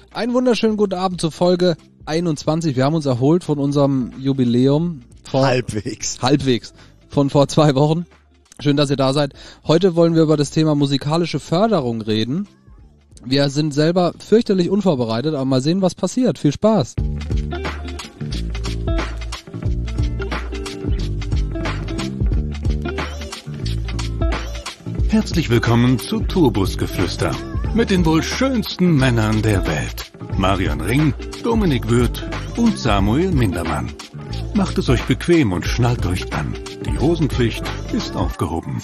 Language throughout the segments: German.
Einen wunderschönen guten Abend zur Folge 21. Wir haben uns erholt von unserem Jubiläum. Halbwegs. Von vor 2 Wochen. Schön, dass ihr da seid. Heute wollen wir über das Thema musikalische Förderung reden. Wir sind selber fürchterlich unvorbereitet, aber mal sehen, was passiert. Viel Spaß. Herzlich willkommen zu Tourbusgeflüster mit den wohl schönsten Männern der Welt. Marian Ring, Dominik Würth und Samuel Mindermann. Macht es euch bequem und schnallt euch an. Die Hosenpflicht ist aufgehoben.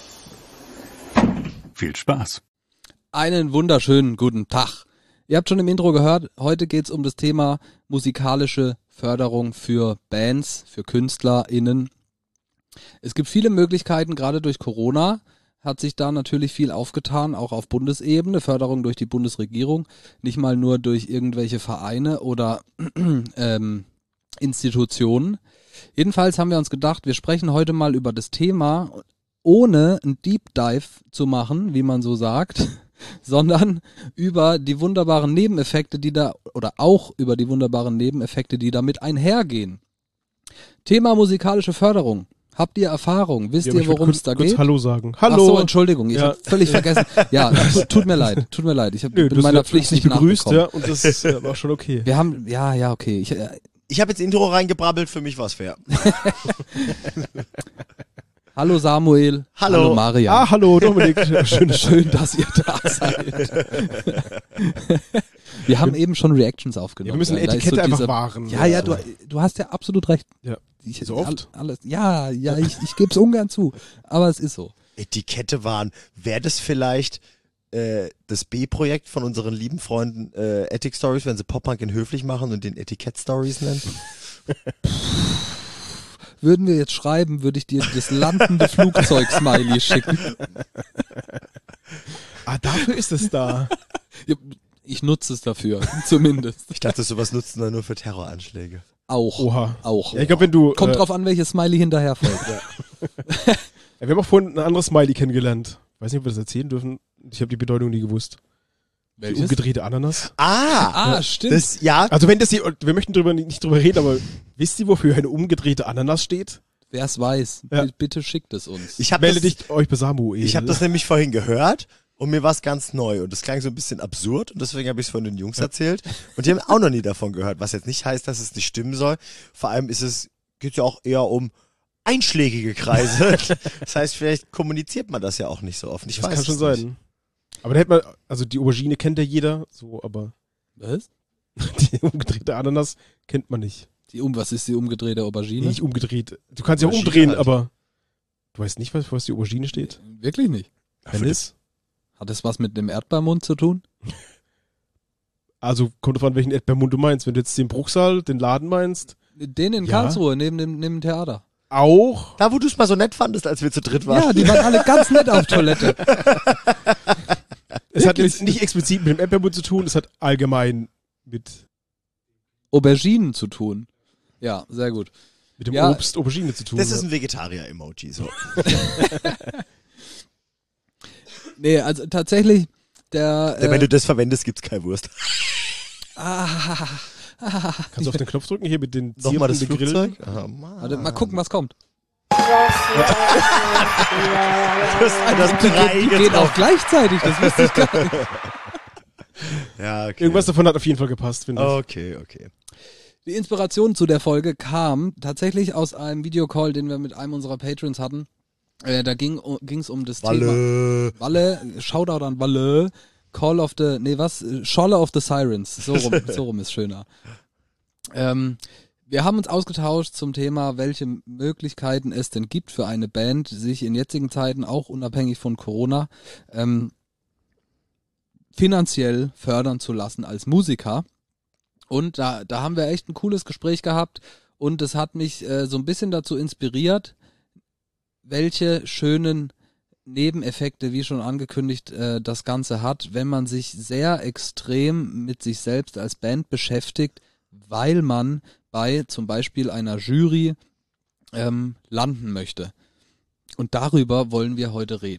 Viel Spaß. Einen wunderschönen guten Tag. Ihr habt schon im Intro gehört, heute geht's um das Thema musikalische Förderung für Bands, für KünstlerInnen. Es gibt viele Möglichkeiten, gerade durch Corona hat sich da natürlich viel aufgetan, auch auf Bundesebene, Förderung durch die Bundesregierung, nicht mal nur durch irgendwelche Vereine oder Institutionen. Jedenfalls haben wir uns gedacht, wir sprechen heute mal über das Thema, ohne einen Deep Dive zu machen, wie man so sagt, sondern über die wunderbaren Nebeneffekte, die damit einhergehen. Thema musikalische Förderung. Habt ihr Erfahrung? Wisst ihr, worum es da geht? Kurz Hallo sagen. Hallo. Ach so, Entschuldigung, ich habe völlig vergessen. Ja, tut mir leid. Ich bin meiner Pflicht nicht begrüßt, nachgekommen. ja, und das war schon okay. Wir haben, okay. Ich habe jetzt Intro reingebrabbelt, für mich war's fair. Hallo Samuel. Hallo Marian. Hallo Dominik. Schön, dass ihr da seid. Wir haben eben schon Reactions aufgenommen. Ja, wir müssen Etikette einfach wahren. Ja, du hast ja absolut recht. Ja. So oft? Ich gebe es ungern zu, aber es ist so. Etikette wahren. Wäre das vielleicht das B-Projekt von unseren lieben Freunden Ethic Stories, wenn sie Pop-Punk in höflich machen und den Etikett Stories nennen? Würden wir jetzt schreiben, würde ich dir das landende Flugzeug-Smiley schicken. Dafür ist es da. Ich nutze es dafür, zumindest. Ich dachte, sowas nutzen wir nur für Terroranschläge. Auch. Oha. Auch. Ja, ich glaub, wenn du, Kommt drauf an, welches Smiley hinterherfällt. Ja. Wir haben auch vorhin ein anderes Smiley kennengelernt. Weiß nicht, ob wir das erzählen dürfen. Ich habe die Bedeutung nie gewusst. Welches? Die umgedrehte Ananas. Stimmt. Das, ja. Also wir möchten nicht drüber reden, aber wisst ihr, wofür eine umgedrehte Ananas steht? Wer es weiß, Ja. bitte schickt es uns. Melde dich euch bei Samuel. Ich habe das nämlich vorhin gehört und mir war es ganz neu und das klang so ein bisschen absurd und deswegen habe ich es von den Jungs erzählt und die haben auch noch nie davon gehört, was jetzt nicht heißt, dass es nicht stimmen soll. Vor allem geht ja auch eher um einschlägige Kreise. Das heißt, vielleicht kommuniziert man das ja auch nicht so offen. Das kann schon sein. Aber da hätte man, also die Aubergine kennt ja jeder, so, aber Was? die umgedrehte Ananas kennt man nicht. Was ist die umgedrehte Aubergine? Nicht umgedreht. Du kannst ja auch Aubergine umdrehen, halt. aber du weißt nicht, was die Aubergine steht? Wirklich nicht. Hat es was mit dem Erdbeermund zu tun? Also kommt drauf an, welchen Erdbeermund du meinst. Wenn du jetzt den Bruchsal, den Laden meinst. Den in Ja. Karlsruhe, neben dem Theater. Auch. Da, wo du es mal so nett fandest, als wir zu dritt waren. Ja, die waren alle ganz nett auf Toilette. Es hat jetzt nicht explizit mit dem Erdbeermund zu tun, es hat allgemein mit Auberginen zu tun. Ja, sehr gut. dem Ja. Obst Aubergine zu tun. Das ist ein Vegetarier-Emoji, so. Nee, also tatsächlich, Wenn du das verwendest, gibt's keine Wurst. Kannst du auf den Knopf drücken hier mit den Nochmal das zierten Flugzeug? Gegrillen? Oh, Mann. warte, mal gucken, was kommt. Die Die gehen auch gleichzeitig, das wusste ich gar nicht. Ja, okay. Irgendwas davon hat auf jeden Fall gepasst, finde ich. Okay. Die Inspiration zu der Folge kam tatsächlich aus einem Videocall, den wir mit einem unserer Patrons hatten. Da ging's um das Thema Walle, Shoutout an Walle, Scholle of the Sirens, so rum ist schöner. Wir haben uns ausgetauscht zum Thema, welche Möglichkeiten es denn gibt für eine Band, sich in jetzigen Zeiten, auch unabhängig von Corona, finanziell fördern zu lassen als Musiker. Und da haben wir echt ein cooles Gespräch gehabt und es hat mich so ein bisschen dazu inspiriert, welche schönen Nebeneffekte, wie schon angekündigt, das Ganze hat, wenn man sich sehr extrem mit sich selbst als Band beschäftigt, weil man bei zum Beispiel einer Jury landen möchte. Und darüber wollen wir heute reden.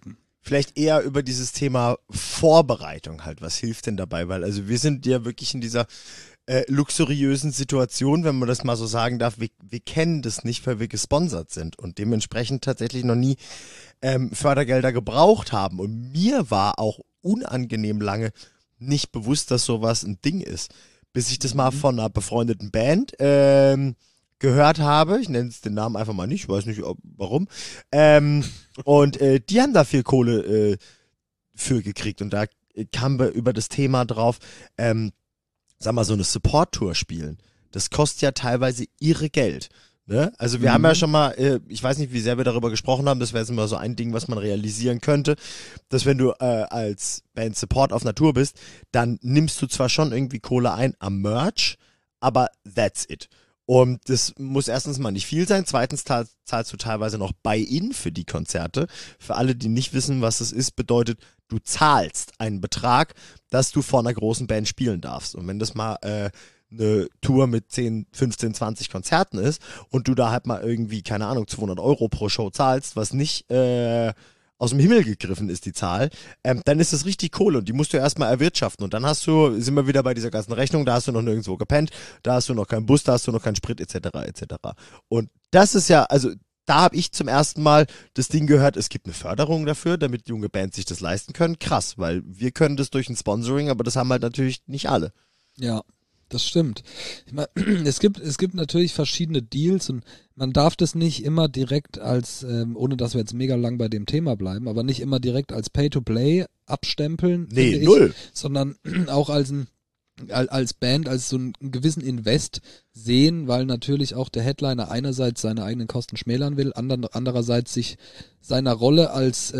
vielleicht eher über dieses Thema Vorbereitung halt. Was hilft denn dabei? Weil also wir sind ja wirklich in dieser luxuriösen Situation, wenn man das mal so sagen darf. Wir kennen das nicht, weil wir gesponsert sind und dementsprechend tatsächlich noch nie Fördergelder gebraucht haben. Und mir war auch unangenehm lange nicht bewusst, dass sowas ein Ding ist. Bis ich das mal von einer befreundeten Band gehört habe. Ich nenne den Namen einfach mal nicht, ich weiß nicht warum. Und die haben da viel Kohle für gekriegt. Und da kamen wir über das Thema drauf, sag mal, so eine Support-Tour spielen. Das kostet ja teilweise irre Geld. Ne? Also wir haben ja schon mal, ich weiß nicht, wie sehr wir darüber gesprochen haben, das wäre jetzt immer so ein Ding, was man realisieren könnte, dass wenn du als Band Support auf einer Tour bist, dann nimmst du zwar schon irgendwie Kohle ein am Merch, aber that's it. Und das muss erstens mal nicht viel sein, zweitens zahlst du teilweise noch Buy-in für die Konzerte. Für alle, die nicht wissen, was es ist, bedeutet, du zahlst einen Betrag, dass du vor einer großen Band spielen darfst. Und wenn das mal eine Tour mit 10, 15, 20 Konzerten ist und du da halt mal irgendwie, keine Ahnung, 200 € pro Show zahlst, was nicht aus dem Himmel gegriffen ist, die Zahl, dann ist das richtig Kohle und die musst du erstmal erwirtschaften. Und dann sind wir wieder bei dieser ganzen Rechnung, da hast du noch nirgendwo gepennt, da hast du noch keinen Bus, da hast du noch keinen Sprit, etc., etc. Und das ist ja, also da habe ich zum ersten Mal das Ding gehört, es gibt eine Förderung dafür, damit junge Bands sich das leisten können. Krass, weil wir können das durch ein Sponsoring, aber das haben halt natürlich nicht alle. Ja, das stimmt. Ich meine, es gibt natürlich verschiedene Deals und man darf das nicht immer direkt als, ohne dass wir jetzt mega lang bei dem Thema bleiben, aber nicht immer direkt als Pay-to-Play abstempeln. Nee, null. Sondern auch als Band, als so einen gewissen Invest sehen, weil natürlich auch der Headliner einerseits seine eigenen Kosten schmälern will, andererseits sich seiner Rolle als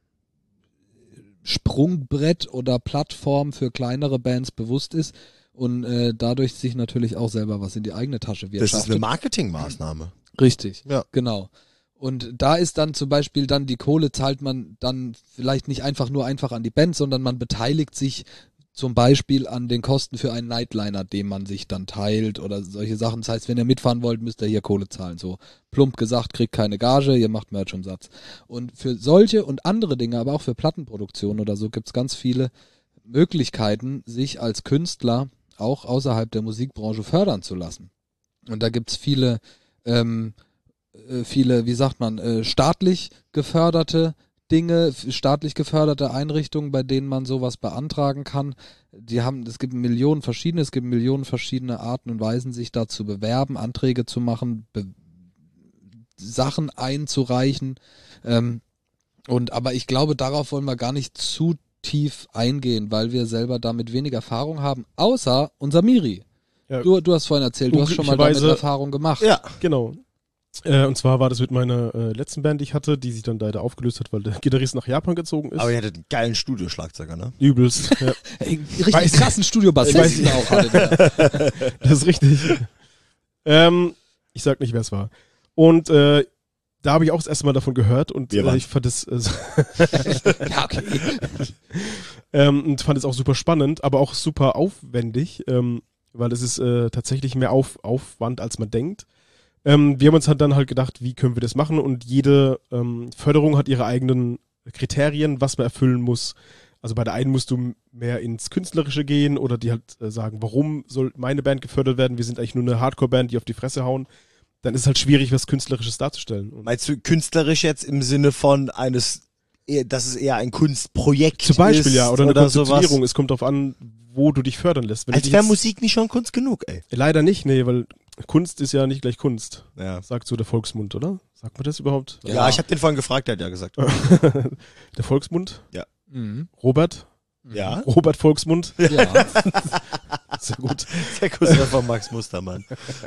Sprungbrett oder Plattform für kleinere Bands bewusst ist und dadurch sich natürlich auch selber was in die eigene Tasche wirtschaftet. Das ist eine Marketingmaßnahme. Richtig, ja. Genau. Und da ist dann zum Beispiel dann die Kohle zahlt man dann vielleicht nicht einfach an die Band, sondern man beteiligt sich zum Beispiel an den Kosten für einen Nightliner, den man sich dann teilt oder solche Sachen. Das heißt, wenn ihr mitfahren wollt, müsst ihr hier Kohle zahlen. So plump gesagt, kriegt keine Gage, ihr macht Merch-Umsatz. Und für solche und andere Dinge, aber auch für Plattenproduktion oder so, gibt's ganz viele Möglichkeiten, sich als Künstler auch außerhalb der Musikbranche fördern zu lassen. Und da gibt's viele, wie sagt man, staatlich geförderte Dinge, staatlich geförderte Einrichtungen, bei denen man sowas beantragen kann. Es gibt Millionen verschiedene Arten und Weisen, sich da zu bewerben, Anträge zu machen, Sachen einzureichen. Aber ich glaube, darauf wollen wir gar nicht zu tief eingehen, weil wir selber damit wenig Erfahrung haben, außer unser Miri. Ja. Du hast vorhin erzählt, du hast schon mal damit Erfahrung gemacht. Ja, genau. Und zwar war das mit meiner letzten Band, die ich hatte, die sich dann leider aufgelöst hat, weil der Gitarrist nach Japan gezogen ist. Aber ihr hattet einen geilen Studioschlagzeuger, ne? Übelst. Ja. Richtig krassen Studiobassisten auch hatte. Das ist richtig. Ich sag nicht, wer es war. Und da habe ich auch das erste Mal davon gehört und ich fand es ja, okay. Und fand es auch super spannend, aber auch super aufwendig, weil es ist tatsächlich mehr Aufwand, als man denkt. Wir haben uns dann halt gedacht, wie können wir das machen, und jede Förderung hat ihre eigenen Kriterien, was man erfüllen muss. Also bei der einen musst du mehr ins Künstlerische gehen oder die halt sagen, warum soll meine Band gefördert werden? Wir sind eigentlich nur eine Hardcore-Band, die auf die Fresse hauen. Dann ist es halt schwierig, was Künstlerisches darzustellen. Und meinst du künstlerisch jetzt im Sinne von dass es eher ein Kunstprojekt ist? Zum Beispiel, ja, oder eine Konzeptionierung. Sowas? Es kommt darauf an, wo du dich fördern lässt. Als wäre Musik nicht schon Kunst genug, ey. Leider nicht, nee, weil Kunst ist ja nicht gleich Kunst. Ja. Sagt so der Volksmund, oder? Sagt man das überhaupt? Ja, ich habe den vorhin gefragt, der hat ja gesagt. Der Volksmund? Ja. Mhm. Robert? Ja. Robert Volksmund? Ja. Sehr gut. Der Cousin von Max Mustermann.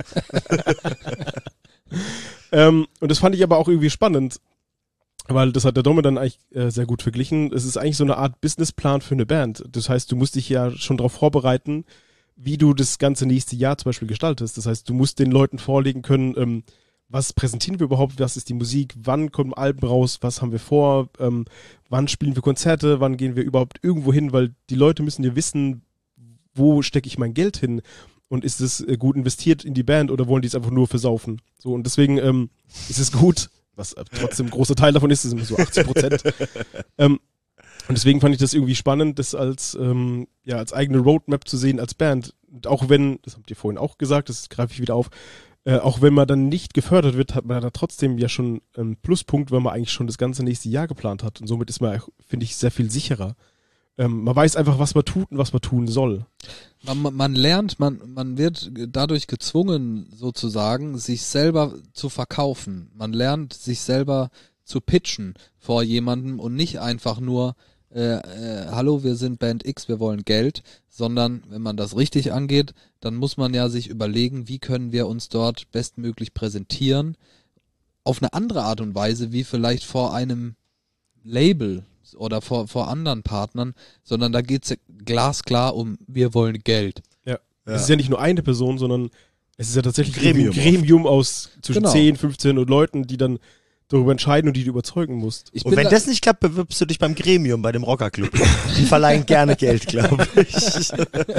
Und das fand ich aber auch irgendwie spannend, weil das hat der Dome dann eigentlich sehr gut verglichen. Es ist eigentlich so eine Art Businessplan für eine Band. Das heißt, du musst dich ja schon darauf vorbereiten, wie du das ganze nächste Jahr zum Beispiel gestaltest. Das heißt, du musst den Leuten vorlegen können, was präsentieren wir überhaupt, was ist die Musik, wann kommen Alben raus, was haben wir vor, wann spielen wir Konzerte, wann gehen wir überhaupt irgendwo hin, weil die Leute müssen ja wissen, wo stecke ich mein Geld hin und ist es gut investiert in die Band oder wollen die es einfach nur versaufen? So, und deswegen ist es gut, was trotzdem ein großer Teil davon ist immer so 80%, Und deswegen fand ich das irgendwie spannend, das als eigene Roadmap zu sehen als Band. Und auch wenn, das habt ihr vorhin auch gesagt, das greife ich wieder auf, auch wenn man dann nicht gefördert wird, hat man da trotzdem ja schon einen Pluspunkt, weil man eigentlich schon das ganze nächste Jahr geplant hat. Und somit ist man, finde ich, sehr viel sicherer. Man weiß einfach, was man tut und was man tun soll. Man lernt, man wird dadurch gezwungen, sozusagen, sich selber zu verkaufen. Man lernt, sich selber zu pitchen vor jemandem und nicht einfach nur hallo, wir sind Band X, wir wollen Geld, sondern wenn man das richtig angeht, dann muss man ja sich überlegen, wie können wir uns dort bestmöglich präsentieren, auf eine andere Art und Weise, wie vielleicht vor einem Label oder vor anderen Partnern, sondern da geht's ja glasklar um, wir wollen Geld. Ja. Es ist ja nicht nur eine Person, sondern es ist ja tatsächlich Gremium ein Gremium aus zwischen 10, 15 und Leuten, die dann darüber entscheiden und die du überzeugen musst. Und wenn das nicht klappt, bewirbst du dich beim Gremium, bei dem Rockerclub. Die verleihen gerne Geld, glaube ich.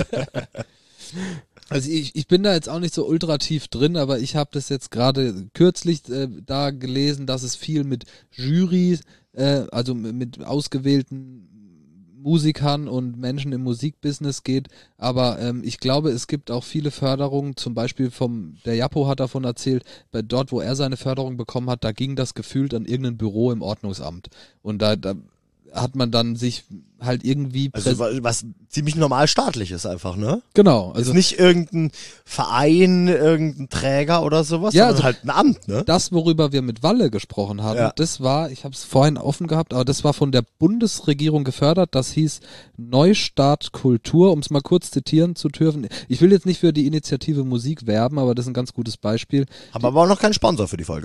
Also ich bin da jetzt auch nicht so ultra tief drin, aber ich habe das jetzt gerade kürzlich da gelesen, dass es viel mit Jury, also mit ausgewählten Musikern und Menschen im Musikbusiness geht, aber ich glaube, es gibt auch viele Förderungen, zum Beispiel der Japo hat davon erzählt, dort, wo er seine Förderung bekommen hat, da ging das gefühlt an irgendein Büro im Ordnungsamt und da hat man dann sich halt irgendwie... Also was ziemlich normal staatlich ist einfach, ne? Genau. Also ist nicht irgendein Verein, irgendein Träger oder sowas, ja, sondern also halt ein Amt, ne? Das, worüber wir mit Walle gesprochen haben, Ja. das war, ich habe es vorhin offen gehabt, aber das war von der Bundesregierung gefördert, das hieß Neustart Kultur, um es mal kurz zitieren zu dürfen. Ich will jetzt nicht für die Initiative Musik werben, aber das ist ein ganz gutes Beispiel. Haben aber auch noch keinen Sponsor für die Folge.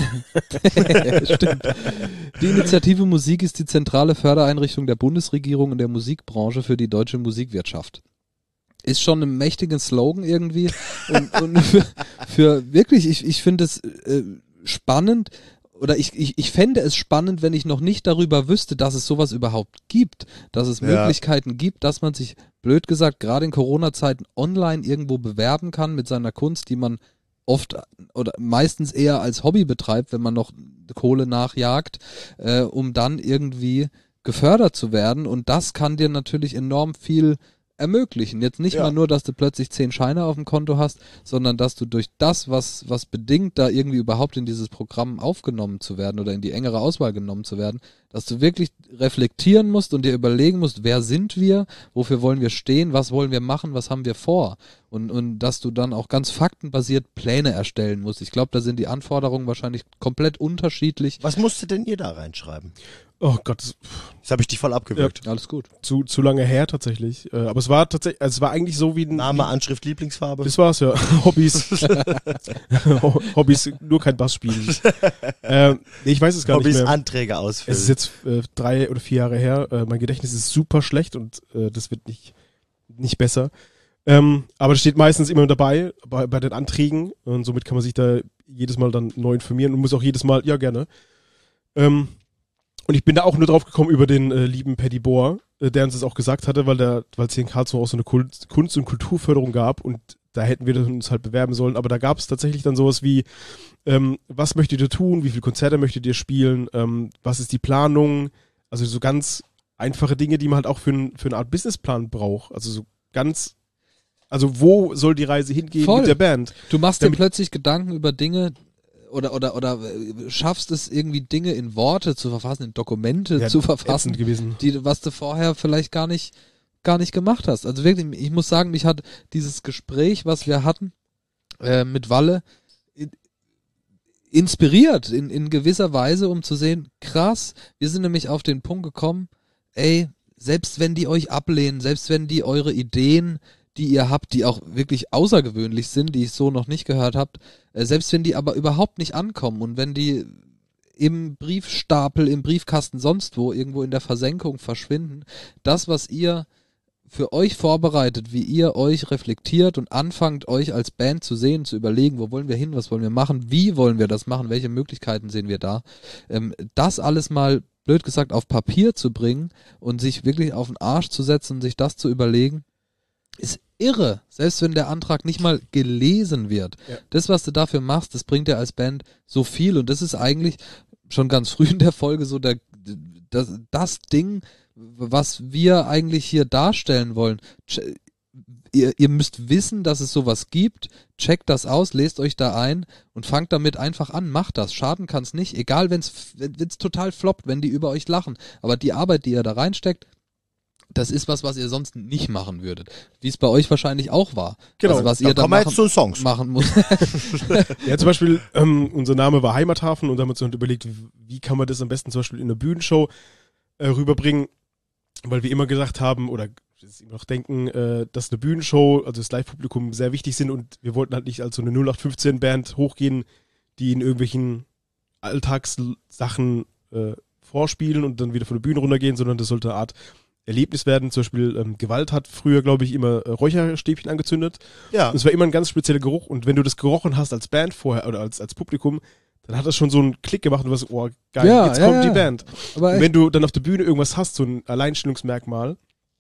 Stimmt. Die Initiative Musik ist die zentrale Fördereinrichtung der Bundesregierung in der Musikbranche für die deutsche Musikwirtschaft. Ist schon ein mächtigen Slogan irgendwie und für wirklich, ich finde es spannend oder ich fände es spannend, wenn ich noch nicht darüber wüsste, dass es sowas überhaupt gibt, dass es Möglichkeiten gibt, dass man sich, blöd gesagt, gerade in Corona-Zeiten online irgendwo bewerben kann mit seiner Kunst, die man oft oder meistens eher als Hobby betreibt, wenn man noch Kohle nachjagt, um dann irgendwie gefördert zu werden und das kann dir natürlich enorm viel ermöglichen. Jetzt nicht mal nur, dass du plötzlich 10 Scheine auf dem Konto hast, sondern dass du durch das, was bedingt, da irgendwie überhaupt in dieses Programm aufgenommen zu werden oder in die engere Auswahl genommen zu werden, dass du wirklich reflektieren musst und dir überlegen musst, wer sind wir, wofür wollen wir stehen, was wollen wir machen, was haben wir vor und dass du dann auch ganz faktenbasiert Pläne erstellen musst. Ich glaube, da sind die Anforderungen wahrscheinlich komplett unterschiedlich. Was musstet denn ihr da reinschreiben? Oh Gott, Das habe ich dich voll abgewürgt. Alles gut. zu lange her tatsächlich. Aber es war tatsächlich, also es war eigentlich so wie ein... Name, Anschrift, Lieblingsfarbe. Das war's ja. Hobbys. Hobbys, nur kein Bass spielen. Nee, ich weiß es gar Hobbys, nicht mehr. Anträge ausfüllen. Es ist jetzt 3 oder 4 Jahre her. Mein Gedächtnis ist super schlecht und das wird nicht besser. Aber das steht meistens immer dabei bei den Anträgen und somit kann man sich da jedes Mal dann neu informieren und muss auch jedes Mal, ja gerne. Und ich bin da auch nur drauf gekommen über den lieben Paddy Bohr, der uns das auch gesagt hatte, weil es hier in Karlsruhe auch so eine Kunst- und Kulturförderung gab und da hätten wir uns halt bewerben sollen, aber da gab es tatsächlich dann sowas wie, was möchtet ihr tun, wie viele Konzerte möchtet ihr spielen, was ist die Planung, also so ganz einfache Dinge, die man halt auch für eine Art Businessplan braucht, also so ganz, also wo soll die Reise hingehen Voll. mit der Band? Du machst dir plötzlich Gedanken über Dinge oder schaffst es irgendwie Dinge in Worte zu verfassen, in Dokumente zu verfassen, Gewesen. was du vorher vielleicht gar nicht gemacht hast. Also wirklich, ich muss sagen, mich hat dieses Gespräch, was wir hatten mit Walle, inspiriert in gewisser Weise, um zu sehen, krass, wir sind nämlich auf den Punkt gekommen, ey, selbst wenn die euch ablehnen, selbst wenn die eure Ideen, die ihr habt, die auch wirklich außergewöhnlich sind, die ich so noch nicht gehört habt, selbst wenn die aber überhaupt nicht ankommen und wenn die im Briefstapel, im Briefkasten sonst wo, irgendwo in der Versenkung verschwinden, das, was ihr für euch vorbereitet, wie ihr euch reflektiert und anfangt, euch als Band zu sehen, zu überlegen, wo wollen wir hin, was wollen wir machen, wie wollen wir das machen, welche Möglichkeiten sehen wir da, das alles mal, blöd gesagt, auf Papier zu bringen und sich wirklich auf den Arsch zu setzen und sich das zu überlegen, ist irre, selbst wenn der Antrag nicht mal gelesen wird. Ja. Das, was du dafür machst, das bringt dir als Band so viel und das ist eigentlich schon ganz früh in der Folge so das Ding, was wir eigentlich hier darstellen wollen. Ihr müsst wissen, dass es sowas gibt, checkt das aus, lest euch da ein und fangt damit einfach an, macht das. Schaden kann es nicht, egal wenn es total floppt, wenn die über euch lachen. Aber die Arbeit, die ihr da reinsteckt, das ist was ihr sonst nicht machen würdet. Wie es bei euch wahrscheinlich auch war. Genau, also, was ihr da kommen wir jetzt zu Songs. machen muss. Ja, zum Beispiel, unser Name war Heimathafen und da haben wir uns dann überlegt, wie kann man das am besten zum Beispiel in einer Bühnenshow rüberbringen, weil wir immer gesagt haben, oder jetzt immer noch denken, dass eine Bühnenshow, also das Live-Publikum sehr wichtig sind und wir wollten halt nicht als so eine 0815-Band hochgehen, die in irgendwelchen Alltagssachen vorspielen und dann wieder von der Bühne runtergehen, sondern das sollte eine Art Erlebnis werden. Zum Beispiel Gewalt hat früher, glaube ich, immer Räucherstäbchen angezündet. Ja. Und es war immer ein ganz spezieller Geruch und wenn du das gerochen hast als Band vorher oder als Publikum, dann hat das schon so einen Klick gemacht und du warst, oh geil, Ja, jetzt ja, kommt ja. die Band. Aber Und echt, wenn du dann auf der Bühne irgendwas hast, so ein Alleinstellungsmerkmal,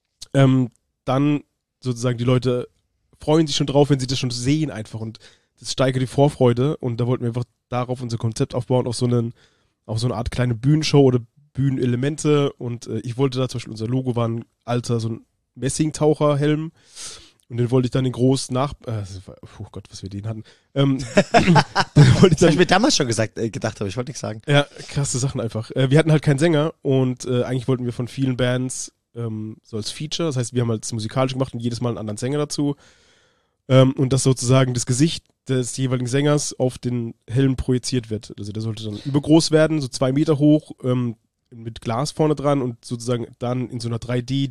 dann sozusagen die Leute freuen sich schon drauf, wenn sie das schon sehen einfach und das steigert die Vorfreude und da wollten wir einfach darauf unser Konzept aufbauen, auf so eine Art kleine Bühnenshow oder Bühnenelemente und ich wollte da zum Beispiel, unser Logo war ein alter, so ein Messingtaucherhelm und den wollte ich dann in groß oh Gott, was wir den hatten. Den wollte ich Das habe ich dann, mir damals schon gedacht, aber ich wollte nichts sagen. ja, krasse Sachen einfach. Wir hatten halt keinen Sänger und eigentlich wollten wir von vielen Bands so als Feature, das heißt, wir haben halt das musikalisch gemacht und jedes Mal einen anderen Sänger dazu und dass sozusagen das Gesicht des jeweiligen Sängers auf den Helm projiziert wird. Also der sollte dann übergroß werden, so 2 Meter hoch, mit Glas vorne dran und sozusagen dann in so einer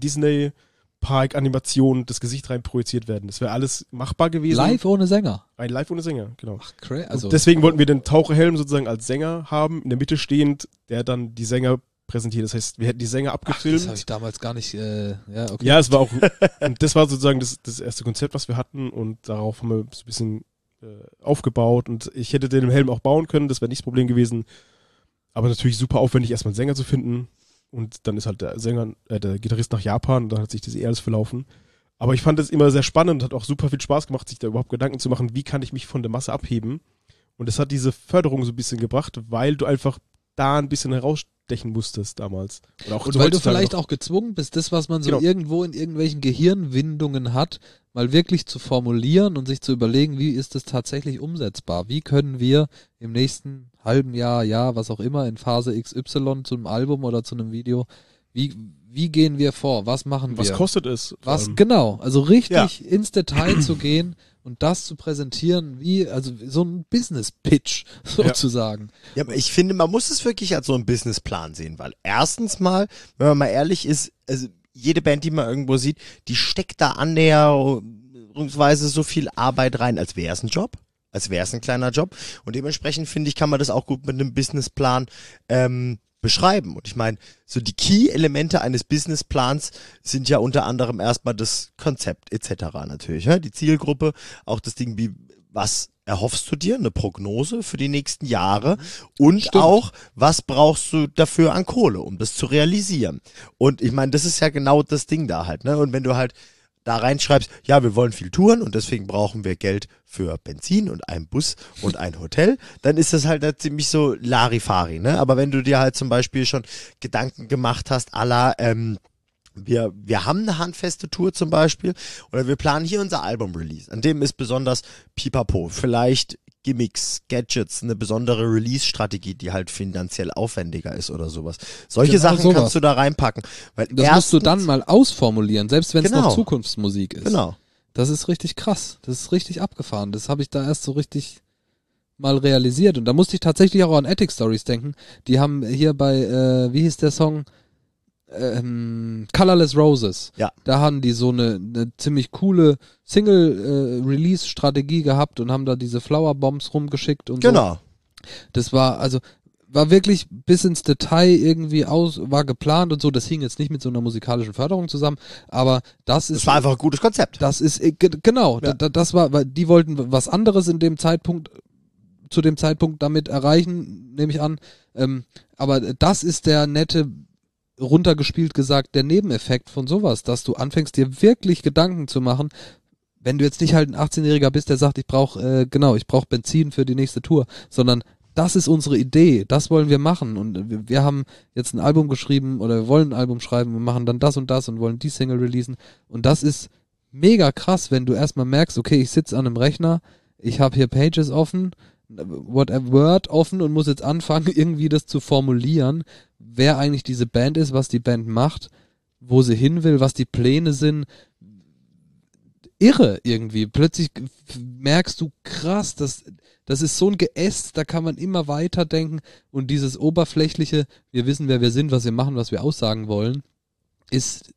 3D-Disney-Park-Animation das Gesicht rein projiziert werden. Das wäre alles machbar gewesen. live ohne Sänger. Rein live ohne Sänger, genau. Crazy. Also, Und deswegen wollten wir den Taucherhelm sozusagen als Sänger haben, in der Mitte stehend, der dann die Sänger präsentiert. Das heißt, wir hätten die Sänger abgefilmt. das habe ich damals gar nicht, ja, okay. Ja, es war auch, und das war sozusagen das erste Konzept, was wir hatten und darauf haben wir so ein bisschen aufgebaut und ich hätte den Helm auch bauen können, das wäre nicht das Problem gewesen, aber natürlich super aufwendig, erstmal einen Sänger zu finden und dann ist halt der Gitarrist nach Japan und dann hat sich das alles verlaufen. Aber ich fand es immer sehr spannend, hat auch super viel Spaß gemacht, sich da überhaupt Gedanken zu machen, wie kann ich mich von der Masse abheben und es hat diese Förderung so ein bisschen gebracht, weil du einfach da ein bisschen herausstechen musstest damals. Oder auch Und so weil du heutzutage vielleicht noch. auch gezwungen bist, das, was man so Genau. irgendwo in irgendwelchen Gehirnwindungen hat, mal wirklich zu formulieren und sich zu überlegen, wie ist das tatsächlich umsetzbar? Wie können wir im nächsten halben Jahr, was auch immer, in Phase XY zu einem Album oder zu einem Video, wie gehen wir vor? Was machen wir? Was kostet es? Was genau, also richtig Ja. ins Detail zu gehen und das zu präsentieren, wie, also so ein Business-Pitch sozusagen. Ja, aber ich finde, man muss es wirklich als so einen Businessplan sehen, weil erstens mal, wenn man mal ehrlich ist, also jede Band, die man irgendwo sieht, die steckt da annäherungsweise so viel Arbeit rein, als wäre es ein Job, als wäre es ein kleiner Job. Und dementsprechend finde ich, kann man das auch gut mit einem Businessplan beschreiben. Und ich meine, so die Key-Elemente eines Businessplans sind ja unter anderem erstmal das Konzept etc. natürlich, ja? Die Zielgruppe, auch das Ding wie, was erhoffst du dir, eine Prognose für die nächsten Jahre und Stimmt. auch, was brauchst du dafür an Kohle, um das zu realisieren. Und ich meine, das ist ja genau das Ding da halt, ne? Und wenn du halt da reinschreibst, ja, wir wollen viel touren und deswegen brauchen wir Geld für Benzin und einen Bus und ein Hotel, dann ist das halt ziemlich so Larifari, ne? Aber wenn du dir halt zum Beispiel schon Gedanken gemacht hast, à la, wir haben eine handfeste Tour zum Beispiel oder wir planen hier unser Album-Release, an dem ist besonders Pipapo, vielleicht Gimmicks, Gadgets, eine besondere Release-Strategie, die halt finanziell aufwendiger ist oder sowas. Solche Genau Sachen sowas. kannst du da reinpacken. Weil Das musst du dann mal ausformulieren, selbst wenn es Genau. noch Zukunftsmusik ist. Genau. Das ist richtig krass. Das ist richtig abgefahren. Das habe ich da erst so richtig mal realisiert. Und da musste ich tatsächlich auch an Attic Stories denken. Die haben hier bei, wie hieß der Song? Colorless Roses. Ja. Da haben die so eine ziemlich coole Single-Release-Strategie gehabt und haben da diese Flower-Bombs rumgeschickt und so. Genau. Das war wirklich bis ins Detail irgendwie war geplant und so. Das hing jetzt nicht mit so einer musikalischen Förderung zusammen, aber das ist. Das war einfach ein gutes Konzept. Das ist, genau, Ja. das war, weil die wollten was anderes zu dem Zeitpunkt damit erreichen, nehme ich an. Aber das ist der nette, runtergespielt gesagt, der Nebeneffekt von sowas, dass du anfängst, dir wirklich Gedanken zu machen, wenn du jetzt nicht halt ein 18-Jähriger bist, der sagt, ich brauche Benzin für die nächste Tour, sondern das ist unsere Idee, das wollen wir machen und wir haben jetzt ein Album geschrieben oder wir wollen ein Album schreiben und machen dann das und wollen die Single releasen und das ist mega krass, wenn du erstmal merkst, okay, ich sitze an einem Rechner, ich habe hier Pages offen, Word offen und muss jetzt anfangen, irgendwie das zu formulieren, wer eigentlich diese Band ist, was die Band macht, wo sie hin will, was die Pläne sind. Irre irgendwie. Plötzlich merkst du, krass, das ist so ein Geäst, da kann man immer weiter denken und dieses oberflächliche, wir wissen, wer wir sind, was wir machen, was wir aussagen wollen, ist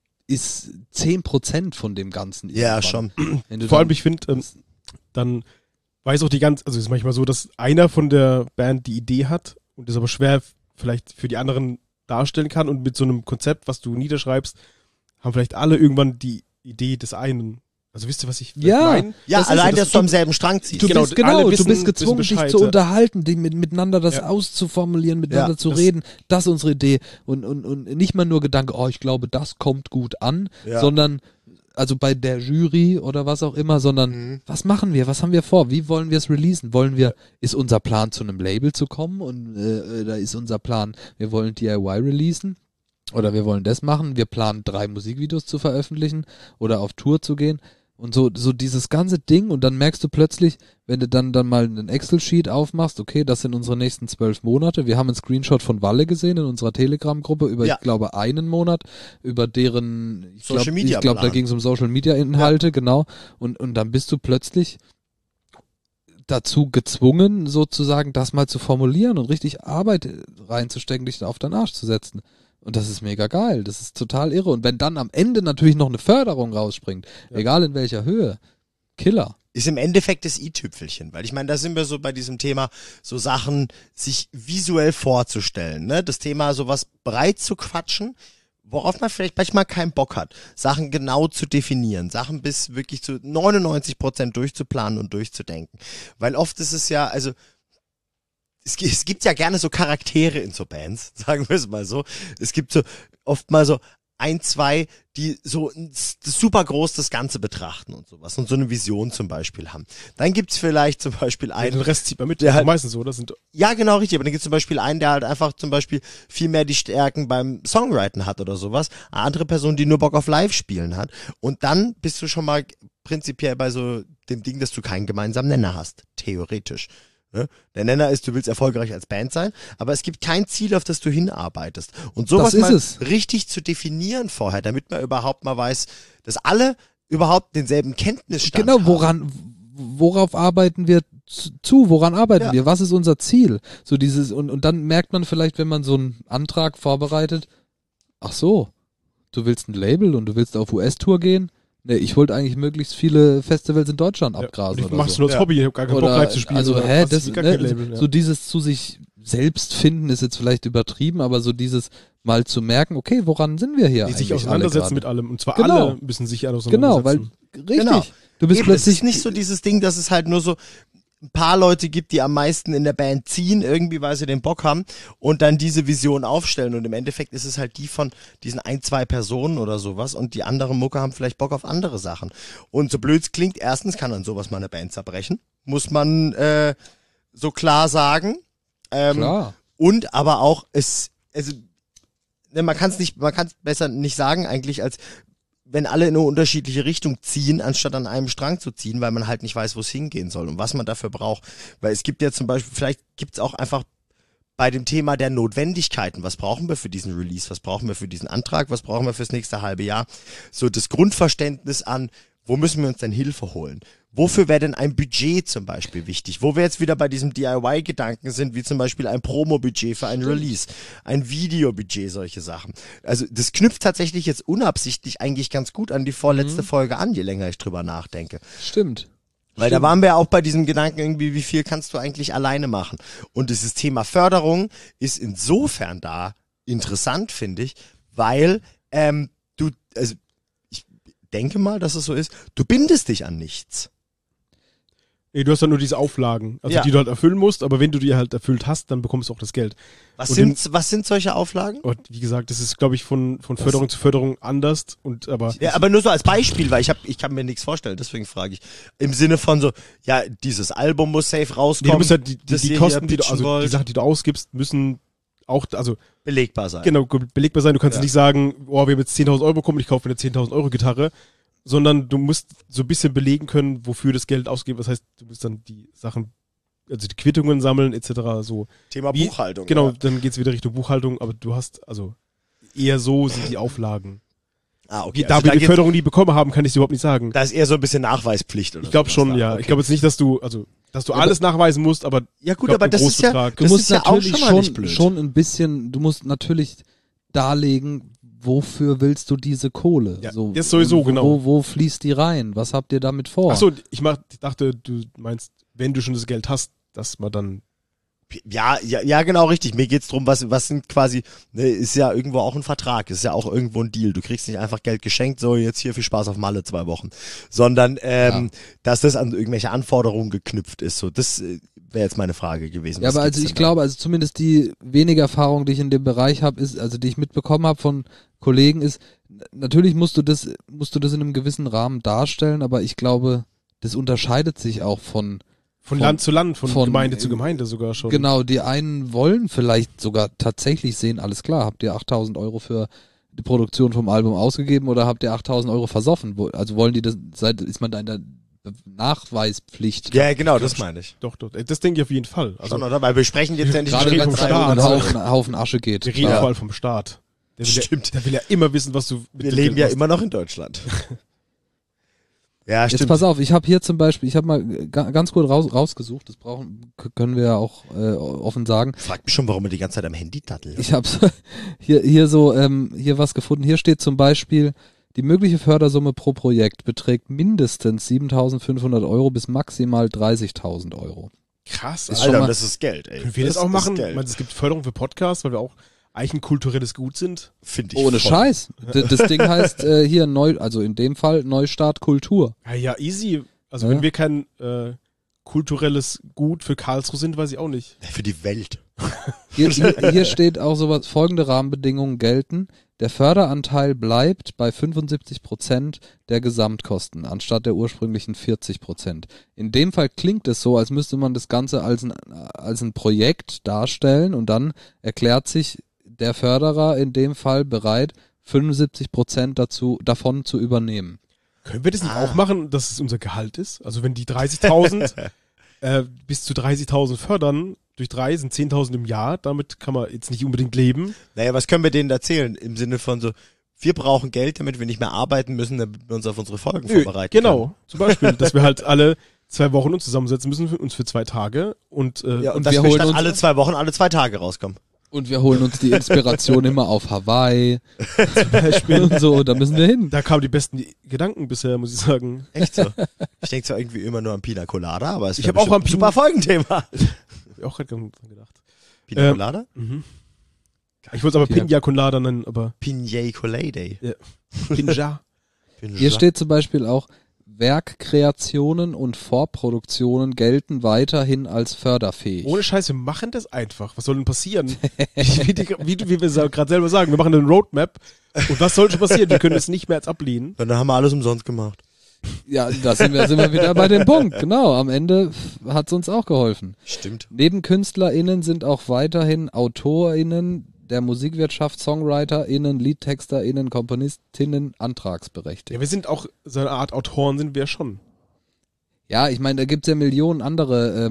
10% von dem Ganzen. Ja, schon. Vor allem, ich finde, dann weiß auch also es ist manchmal so, dass einer von der Band die Idee hat und das aber schwer vielleicht für die anderen darstellen kann und mit so einem Konzept, was du niederschreibst, haben vielleicht alle irgendwann die Idee des einen. Also wisst ihr, was ich meine? Ja, allein, dass du am selben Strang ziehst. Du bist gezwungen, dich zu unterhalten, miteinander das Ja. auszuformulieren, miteinander zu reden. Das ist unsere Idee. Und nicht mal nur Gedanke, ich glaube, das kommt gut an, sondern, also bei der Jury oder was auch immer, sondern was machen wir? Was haben wir vor? Wie wollen wir es releasen? Ist unser Plan, zu einem Label zu kommen? Und da ist unser Plan, wir wollen DIY releasen? Oder wir wollen das machen? Wir planen 3 Musikvideos zu veröffentlichen oder auf Tour zu gehen? Und so dieses ganze Ding und dann merkst du plötzlich, wenn du dann mal einen Excel-Sheet aufmachst, okay, das sind unsere nächsten 12 Monate. Wir haben einen Screenshot von Walle gesehen in unserer Telegram-Gruppe über, ich glaube, einen Monat, über deren, ich glaube, da ging es um Social-Media-Inhalte, genau. Und dann bist du plötzlich dazu gezwungen, sozusagen das mal zu formulieren und richtig Arbeit reinzustecken, dich da auf deinen Arsch zu setzen. Und das ist mega geil, das ist total irre. Und wenn dann am Ende natürlich noch eine Förderung rausspringt, egal in welcher Höhe, Killer. Ist im Endeffekt das i-Tüpfelchen, weil ich meine, da sind wir so bei diesem Thema, so Sachen sich visuell vorzustellen, ne? Das Thema sowas breit zu quatschen, worauf man vielleicht manchmal keinen Bock hat, Sachen genau zu definieren, Sachen bis wirklich zu 99% durchzuplanen und durchzudenken. Weil oft ist es ja, also es gibt ja gerne so Charaktere in so Bands, sagen wir es mal so. Es gibt so oft mal so 1, 2, die so super groß das Ganze betrachten und sowas und so eine Vision zum Beispiel haben. Dann gibt's vielleicht zum Beispiel einen... Den Rest zieht man mit, der halt, meistens so, das sind... Ja, genau, richtig, aber dann gibt's zum Beispiel einen, der halt einfach zum Beispiel viel mehr die Stärken beim Songwriten hat oder sowas. Eine andere Person, die nur Bock auf Live-Spielen hat. Und dann bist du schon mal prinzipiell bei so dem Ding, dass du keinen gemeinsamen Nenner hast, theoretisch. Der Nenner ist, du willst erfolgreich als Band sein, aber es gibt kein Ziel, auf das du hinarbeitest. Und sowas mal richtig zu definieren vorher, damit man überhaupt mal weiß, dass alle überhaupt denselben Kenntnisstand haben. Genau, worauf arbeiten wir woran arbeiten wir? Was ist unser Ziel? So dieses, und dann merkt man vielleicht, wenn man so einen Antrag vorbereitet, ach so, du willst ein Label und du willst auf US-Tour gehen? Nee, ich wollte eigentlich möglichst viele Festivals in Deutschland abgrasen. Ich mach's nur als Hobby, ich hab gar keinen Bock live zu spielen. Also, so dieses zu sich selbst finden ist jetzt vielleicht übertrieben, aber so dieses mal zu merken, okay, woran sind wir hier? Die sich auseinandersetzen mit allem. Und zwar genau. alle müssen sich auseinandersetzen. Genau, weil, richtig. Du bist plötzlich. Es ist nicht so dieses Ding, dass es halt nur so ein paar Leute gibt, die am meisten in der Band ziehen, irgendwie, weil sie den Bock haben und dann diese Vision aufstellen und im Endeffekt ist es halt die von diesen 1, 2 Personen oder sowas und die anderen Mucke haben vielleicht Bock auf andere Sachen. Und so blöd es klingt, erstens kann dann sowas mal eine Band zerbrechen, muss man so klar sagen. Klar. Und aber auch, man kann es besser nicht sagen eigentlich, als wenn alle in eine unterschiedliche Richtung ziehen, anstatt an einem Strang zu ziehen, weil man halt nicht weiß, wo es hingehen soll und was man dafür braucht. Weil es gibt ja zum Beispiel, vielleicht gibt es auch einfach bei dem Thema der Notwendigkeiten, was brauchen wir für diesen Release, was brauchen wir für diesen Antrag, was brauchen wir fürs nächste halbe Jahr, so das Grundverständnis an, wo müssen wir uns denn Hilfe holen? Wofür wäre denn ein Budget zum Beispiel wichtig? Wo wir jetzt wieder bei diesem DIY-Gedanken sind, wie zum Beispiel ein Promo-Budget für ein Release, ein Video-Budget, solche Sachen. Also das knüpft tatsächlich jetzt unabsichtlich eigentlich ganz gut an die vorletzte Folge an, je länger ich drüber nachdenke. Stimmt. Weil da waren wir ja auch bei diesem Gedanken irgendwie, wie viel kannst du eigentlich alleine machen? Und dieses Thema Förderung ist insofern da interessant, finde ich, weil ich denke mal, dass es so ist, du bindest dich an nichts. Nee, du hast dann nur diese Auflagen, also Ja. die du halt erfüllen musst, aber wenn du die halt erfüllt hast, dann bekommst du auch das Geld. Was Und sind solche Auflagen? Und wie gesagt, das ist, glaube ich, von Förderung zu Förderung anders. Und aber Ja, aber nur so als Beispiel, weil ich kann mir nichts vorstellen, deswegen frage ich. Im Sinne von so, ja, dieses Album muss safe nee, rauskommen. du musst halt die das ihr Kosten, hier die du, pitchen also die wollt, Sachen, die du ausgibst, müssen auch, also belegbar sein. genau, belegbar sein. Du kannst Ja. nicht sagen, oh, wir haben jetzt 10.000 Euro bekommen, ich kaufe eine 10.000 Euro Gitarre, sondern du musst so ein bisschen belegen können, wofür das Geld ausgegeben. Das heißt, du musst dann die Sachen, also die Quittungen sammeln etc. so. Thema Wie- Buchhaltung. Genau, Ja. dann geht's wieder Richtung Buchhaltung, aber du hast, also eher so sind die Auflagen. Ah, okay. Da Also wir da, die geht's- Förderung nie bekommen haben, kann ich dir überhaupt nicht sagen. da ist eher so ein bisschen Nachweispflicht oder Ich glaube sowas schon, da. ja. Okay. Ich glaube jetzt nicht, dass du alles nachweisen musst, aber Ja gut, glaub, aber ein das ist ja, Großbetrag. Du das musst ist ja auch natürlich schon mal nicht blöd. schon ein bisschen, du musst natürlich darlegen, wofür willst du diese Kohle? Ja, das sowieso, genau. Wo fließt die rein? Was habt ihr damit vor? Achso, ich dachte, du meinst, wenn du schon das Geld hast, dass man dann. Ja, genau, richtig. Mir geht's drum, was sind quasi, ne, ist ja irgendwo auch ein Vertrag, ist ja auch irgendwo ein Deal. Du kriegst nicht einfach Geld geschenkt, so jetzt hier viel Spaß auf Malle 2 Wochen, sondern dass das an irgendwelche Anforderungen geknüpft ist. So, das wäre jetzt meine Frage gewesen. Ja, Was aber gibt's also denn ich da? glaube, also zumindest die wenige Erfahrung, die ich in dem Bereich habe, ist, also die ich mitbekommen habe von Kollegen, ist, natürlich musst du das in einem gewissen Rahmen darstellen, aber ich glaube, das unterscheidet sich auch von Land zu Land, von von- Gemeinde zu Gemeinde sogar schon. Genau, die einen wollen vielleicht sogar tatsächlich sehen, alles klar, habt ihr 8.000 Euro für die Produktion vom Album ausgegeben oder habt ihr 8.000 Euro versoffen? Also wollen die das, ist man da in der Nachweispflicht? Ja, genau, das meine ich. Doch. Das denke ich auf jeden Fall. Also, Schon, oder? Weil wir sprechen jetzt ja nicht Gerade reden wenn vom es um Staat, einen also. Haufen Asche geht. wir reden klar. vor allem vom Staat. Stimmt. Der will ja immer wissen, was du mit Wir dem leben Geld ja machst. immer noch in Deutschland. Ja, Jetzt stimmt. pass auf, ich habe hier zum Beispiel, ich habe mal ganz gut rausgesucht, das können wir ja auch offen sagen. Frag mich schon, warum er die ganze Zeit am Handy dattelt. Ich habe hier was gefunden. Hier steht zum Beispiel, die mögliche Fördersumme pro Projekt beträgt mindestens 7.500 Euro bis maximal 30.000 Euro. Krass, Ist Alter. schon Alter, mal- das ist Geld, ey. Können wir das auch ist machen? Ich Geld. meine, es gibt Förderung für Podcasts, weil wir auch eigentlich ein kulturelles Gut sind. Finde ich Ohne voll. Scheiß. Das Ding heißt hier also in dem Fall Neustart Kultur. Ja, easy. Also Ja. wenn wir kein kulturelles Gut für Karlsruhe sind, weiß ich auch nicht. Für die Welt. Hier steht auch sowas, folgende Rahmenbedingungen gelten. Der Förderanteil bleibt bei 75% der Gesamtkosten, anstatt der ursprünglichen 40%. In dem Fall klingt es so, als müsste man das Ganze als ein Projekt darstellen und dann erklärt sich der Förderer in dem Fall bereit, 75% davon zu übernehmen. Können wir das nicht auch machen, dass es unser Gehalt ist? Also wenn die 30.000 bis zu 30.000 fördern, durch 3 sind 10.000 im Jahr, damit kann man jetzt nicht unbedingt leben. Naja, was können wir denen erzählen? Im Sinne von so, wir brauchen Geld, damit wir nicht mehr arbeiten müssen, damit wir uns auf unsere Folgen vorbereiten Genau, zum Beispiel, dass wir halt alle 2 Wochen uns zusammensetzen müssen, für uns für 2 Tage und, können. Ja, und, und dass wir wir holen statt uns- alle 2 Wochen, alle 2 Tage rauskommen. Und wir holen uns die Inspiration immer auf Hawaii zum Beispiel, und so, da müssen wir hin. da kamen die besten Gedanken bisher, muss ich sagen. Echt so. Ich denke zwar irgendwie immer nur an Pina Colada, aber es Ich wäre hab auch bestimmt an ein super Folgenthema. Hab ich auch gerade dran gedacht. Pina Colada? Mhm. Ich wollte es aber Pina- Pina Colada nennen, aber Pina Colada. Pinja. Hier steht zum Beispiel auch, Werkkreationen und Vorproduktionen gelten weiterhin als förderfähig. Ohne Scheiß, wir machen das einfach. Was soll denn passieren? wie wir gerade selber sagen, wir machen eine Roadmap. Und was soll schon passieren? Wir können es nicht mehr als ablehnen. Dann haben wir alles umsonst gemacht. Ja, da sind wir wieder bei dem Punkt. Genau, am Ende hat es uns auch geholfen. Stimmt. Neben KünstlerInnen sind auch weiterhin AutorInnen der Musikwirtschaft, SongwriterInnen, LiedtexterInnen, KomponistInnen antragsberechtigt. Ja, wir sind auch so eine Art Autoren, sind wir schon. Ja, ich meine, da gibt's ja Millionen andere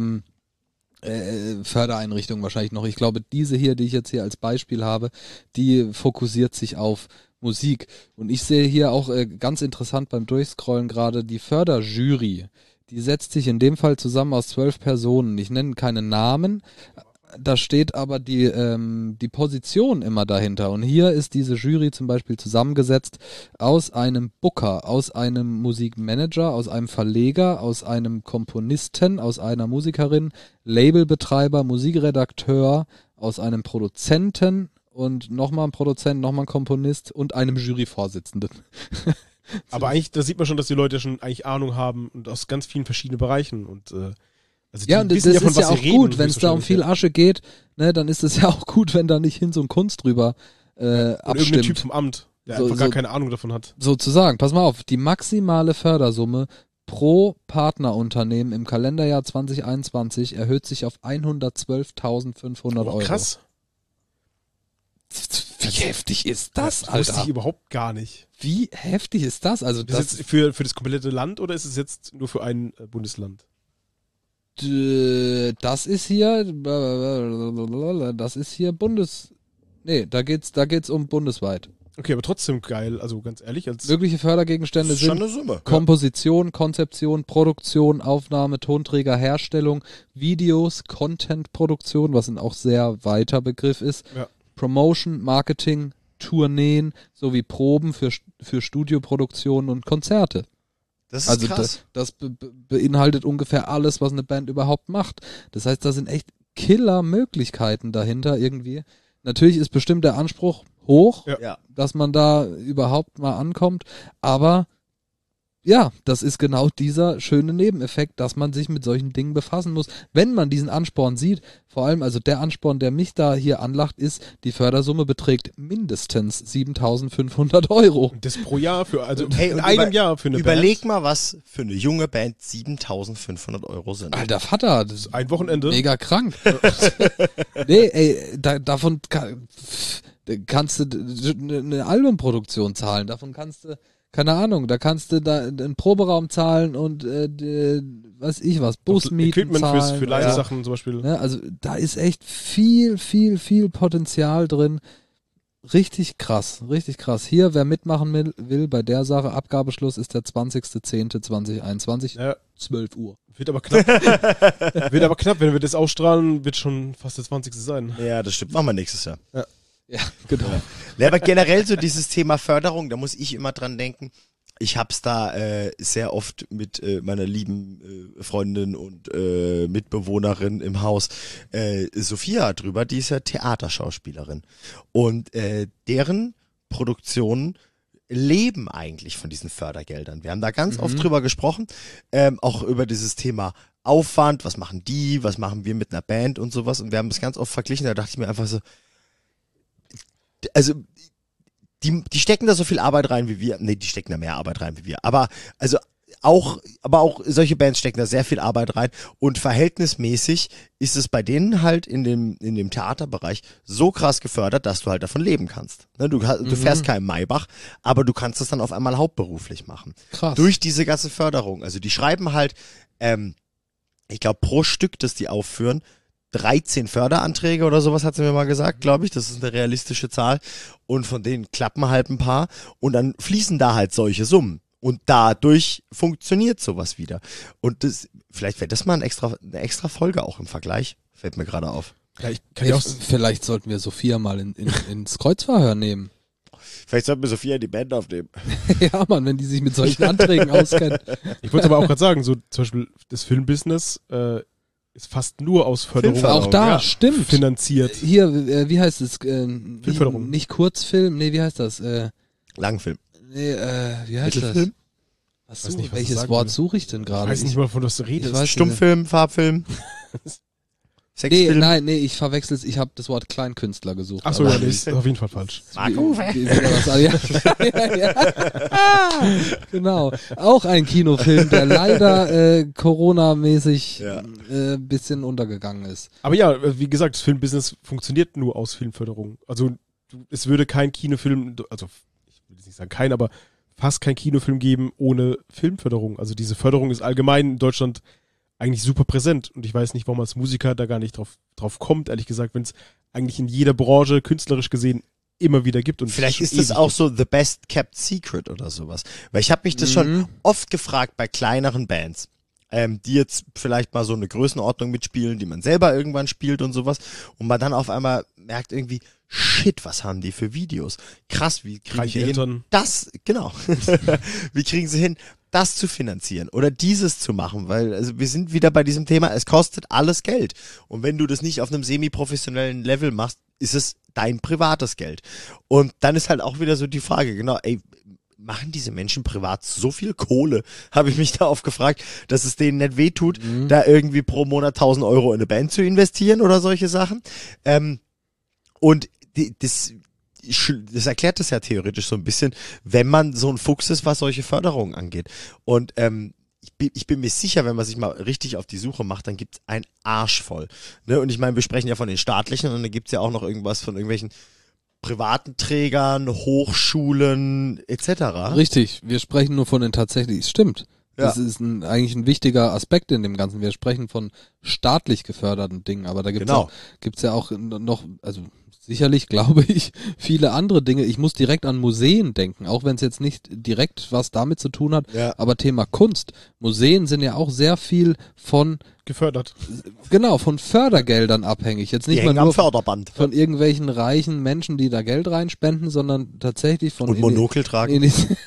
Fördereinrichtungen wahrscheinlich noch. Ich glaube, diese hier, die ich jetzt hier als Beispiel habe, die fokussiert sich auf Musik. Und ich sehe hier auch ganz interessant beim Durchscrollen gerade die Förderjury. Die setzt sich in dem Fall zusammen aus 12 Personen. Ich nenne keine Namen. Da steht aber die Position immer dahinter. Und hier ist diese Jury zum Beispiel zusammengesetzt aus einem Booker, aus einem Musikmanager, aus einem Verleger, aus einem Komponisten, aus einer Musikerin, Labelbetreiber, Musikredakteur, aus einem Produzenten und nochmal ein Produzent, nochmal ein Komponist und einem Juryvorsitzenden. Aber eigentlich, da sieht man schon, dass die Leute schon eigentlich Ahnung haben und aus ganz vielen verschiedenen Bereichen und also die Ja, und das wissen ist von was ja sie auch reden, gut, wenn es da um höchstwahrscheinlich, viel Asche geht, ne, dann ist es ja auch gut, wenn da nicht hin so ein Kunst drüber Oder irgendein Typ abstimmt. vom Amt, der So- einfach gar so- keine Ahnung davon hat. Sozusagen, pass mal auf, die maximale Fördersumme pro Partnerunternehmen im Kalenderjahr 2021 erhöht sich auf 112.500 Euro. Krass. Wie heftig ist das, Das wusste ich Alter? überhaupt gar nicht. Wie heftig ist das? Also Ist das das, jetzt für das komplette Land oder ist es jetzt nur für ein Bundesland? das ist hier, nee, da geht's um bundesweit. Okay, aber trotzdem geil, also ganz ehrlich, als Mögliche Fördergegenstände Das ist schon sind eine Summe. Komposition, Konzeption, Produktion, Aufnahme, Tonträger, Herstellung, Videos, Contentproduktion, was ein auch sehr weiter Begriff ist, Ja. Promotion, Marketing, Tourneen sowie Proben für Studioproduktionen und Konzerte. Das ist Also krass. das beinhaltet ungefähr alles, was eine Band überhaupt macht. Das heißt, da sind echt Killer-Möglichkeiten dahinter irgendwie. Natürlich ist bestimmt der Anspruch hoch, Ja. dass man da überhaupt mal ankommt, aber ja, das ist genau dieser schöne Nebeneffekt, dass man sich mit solchen Dingen befassen muss. Wenn man diesen Ansporn sieht, vor allem also der Ansporn, der mich da hier anlacht, ist, die Fördersumme beträgt mindestens 7.500 Euro. Und das pro Jahr für, also Hey, in und einem Jahr für eine Überleg Band. mal, was für eine junge Band 7.500 Euro sind. Alter Vater, das ist Ein Wochenende. mega krank. Nee, ey, davon kannst du eine Albumproduktion zahlen, davon kannst du, keine Ahnung, da kannst du da einen Proberaum zahlen und was ich was, Busmieten Equipment zahlen. für leise Sachen zum Beispiel. Ne, also da ist echt viel Potenzial drin. Richtig krass, richtig krass. Hier, wer mitmachen will bei der Sache, Abgabeschluss ist der 20.10.2021, Ja, 12 Uhr. wird aber knapp. Wird aber knapp, wenn wir das ausstrahlen, wird schon fast der 20. sein. Ja, das stimmt. Machen wir nächstes Jahr. Ja, genau. Ja, aber generell so dieses Thema Förderung, da muss ich immer dran denken. Ich hab's da sehr oft mit meiner lieben Freundin und Mitbewohnerin im Haus, Sophia drüber, die ist ja Theaterschauspielerin. Und deren Produktionen leben eigentlich von diesen Fördergeldern. Wir haben da ganz oft drüber gesprochen, auch über dieses Thema Aufwand, was machen wir mit einer Band und sowas. Und wir haben das ganz oft verglichen, da dachte ich mir einfach so, also die stecken da so viel Arbeit rein wie wir. Nee, die stecken da mehr Arbeit rein wie wir. Aber auch solche Bands stecken da sehr viel Arbeit rein. Und verhältnismäßig ist es bei denen halt in dem Theaterbereich so krass gefördert, dass du halt davon leben kannst. Ne, du fährst keinen Maybach, aber du kannst das dann auf einmal hauptberuflich machen. Krass. Durch diese ganze Förderung. Also die schreiben halt, ich glaube pro Stück, das die aufführen, 13 Förderanträge oder sowas hat sie mir mal gesagt, glaube ich. Das ist eine realistische Zahl. Und von denen klappen halt ein paar. Und dann fließen da halt solche Summen. Und dadurch funktioniert sowas wieder. Und vielleicht wäre das mal eine extra Folge auch im Vergleich. Fällt mir gerade auf. Ja, ich kann ja auch, Vielleicht sollten wir Sophia mal ins Kreuzverhör nehmen. Vielleicht sollten wir Sophia in die Band aufnehmen. Ja, Mann, wenn die sich mit solchen Anträgen auskennt. ich wollte aber auch gerade sagen, so zum Beispiel das Filmbusiness ist fast nur aus Förderung Filmförderung, Auch da, ja. stimmt. finanziert. Hier, wie heißt es? Filmförderung. Nicht Kurzfilm, nee, wie heißt das? Langfilm. Nee, wie heißt Mittelfilm? das? Weiß nicht, was du Welches sagen Wort willst. suche ich denn Ich gerade? weiß nicht mal, von was du redest. weiß- Stummfilm, Farbfilm. Sexfilm. Nee, ich verwechsel's. Ich habe das Wort Kleinkünstler gesucht. Achso, aber ja, nee, ist auf jeden Fall falsch. wie war das? Ja. Genau. Auch ein Kinofilm, der leider Corona-mäßig Ja. bisschen untergegangen ist. Aber ja, wie gesagt, das Filmbusiness funktioniert nur aus Filmförderung. Also es würde kein Kinofilm, also ich will jetzt nicht sagen kein, aber fast kein Kinofilm geben ohne Filmförderung. Also diese Förderung ist allgemein in Deutschland eigentlich super präsent. Und ich weiß nicht, warum als Musiker da gar nicht drauf kommt, ehrlich gesagt, wenn es eigentlich in jeder Branche künstlerisch gesehen immer wieder gibt. Und Vielleicht schon ist das ewig auch so the best kept secret oder sowas. Weil ich habe mich das schon oft gefragt bei kleineren Bands, die jetzt vielleicht mal so eine Größenordnung mitspielen, die man selber irgendwann spielt und sowas. Und man dann auf einmal merkt irgendwie, shit, was haben die für Videos? Krass, wie kriegen Reiche die hin, Eltern. das, genau, wie kriegen sie hin, das zu finanzieren oder dieses zu machen? Weil, also wir sind wieder bei diesem Thema, es kostet alles Geld. Und wenn du das nicht auf einem semi-professionellen Level machst, ist es dein privates Geld. Und dann ist halt auch wieder so die Frage, genau, ey, machen diese Menschen privat so viel Kohle, habe ich mich da oft gefragt, dass es denen nicht wehtut, da irgendwie pro Monat 1.000 Euro in eine Band zu investieren oder solche Sachen. Und das erklärt das ja theoretisch so ein bisschen, wenn man so ein Fuchs ist, was solche Förderungen angeht. Und ich bin mir sicher, wenn man sich mal richtig auf die Suche macht, dann gibt's ein Arsch voll. Ne? Und ich meine, wir sprechen ja von den staatlichen und dann gibt's ja auch noch irgendwas von irgendwelchen privaten Trägern, Hochschulen etc. Richtig, wir sprechen nur von den tatsächlich, es stimmt. Ja. Das ist eigentlich ein wichtiger Aspekt in dem Ganzen. Wir sprechen von staatlich geförderten Dingen, aber da gibt's ja auch noch, also sicherlich, glaube ich, viele andere Dinge. Ich muss direkt an Museen denken, auch wenn es jetzt nicht direkt was damit zu tun hat, aber Thema Kunst. Museen sind ja auch sehr viel von gefördert. Genau, von Fördergeldern abhängig. Jetzt nicht Die mal hängen am nur Förderband. von irgendwelchen reichen Menschen, die da Geld reinspenden, sondern tatsächlich von Und Monokel tragen.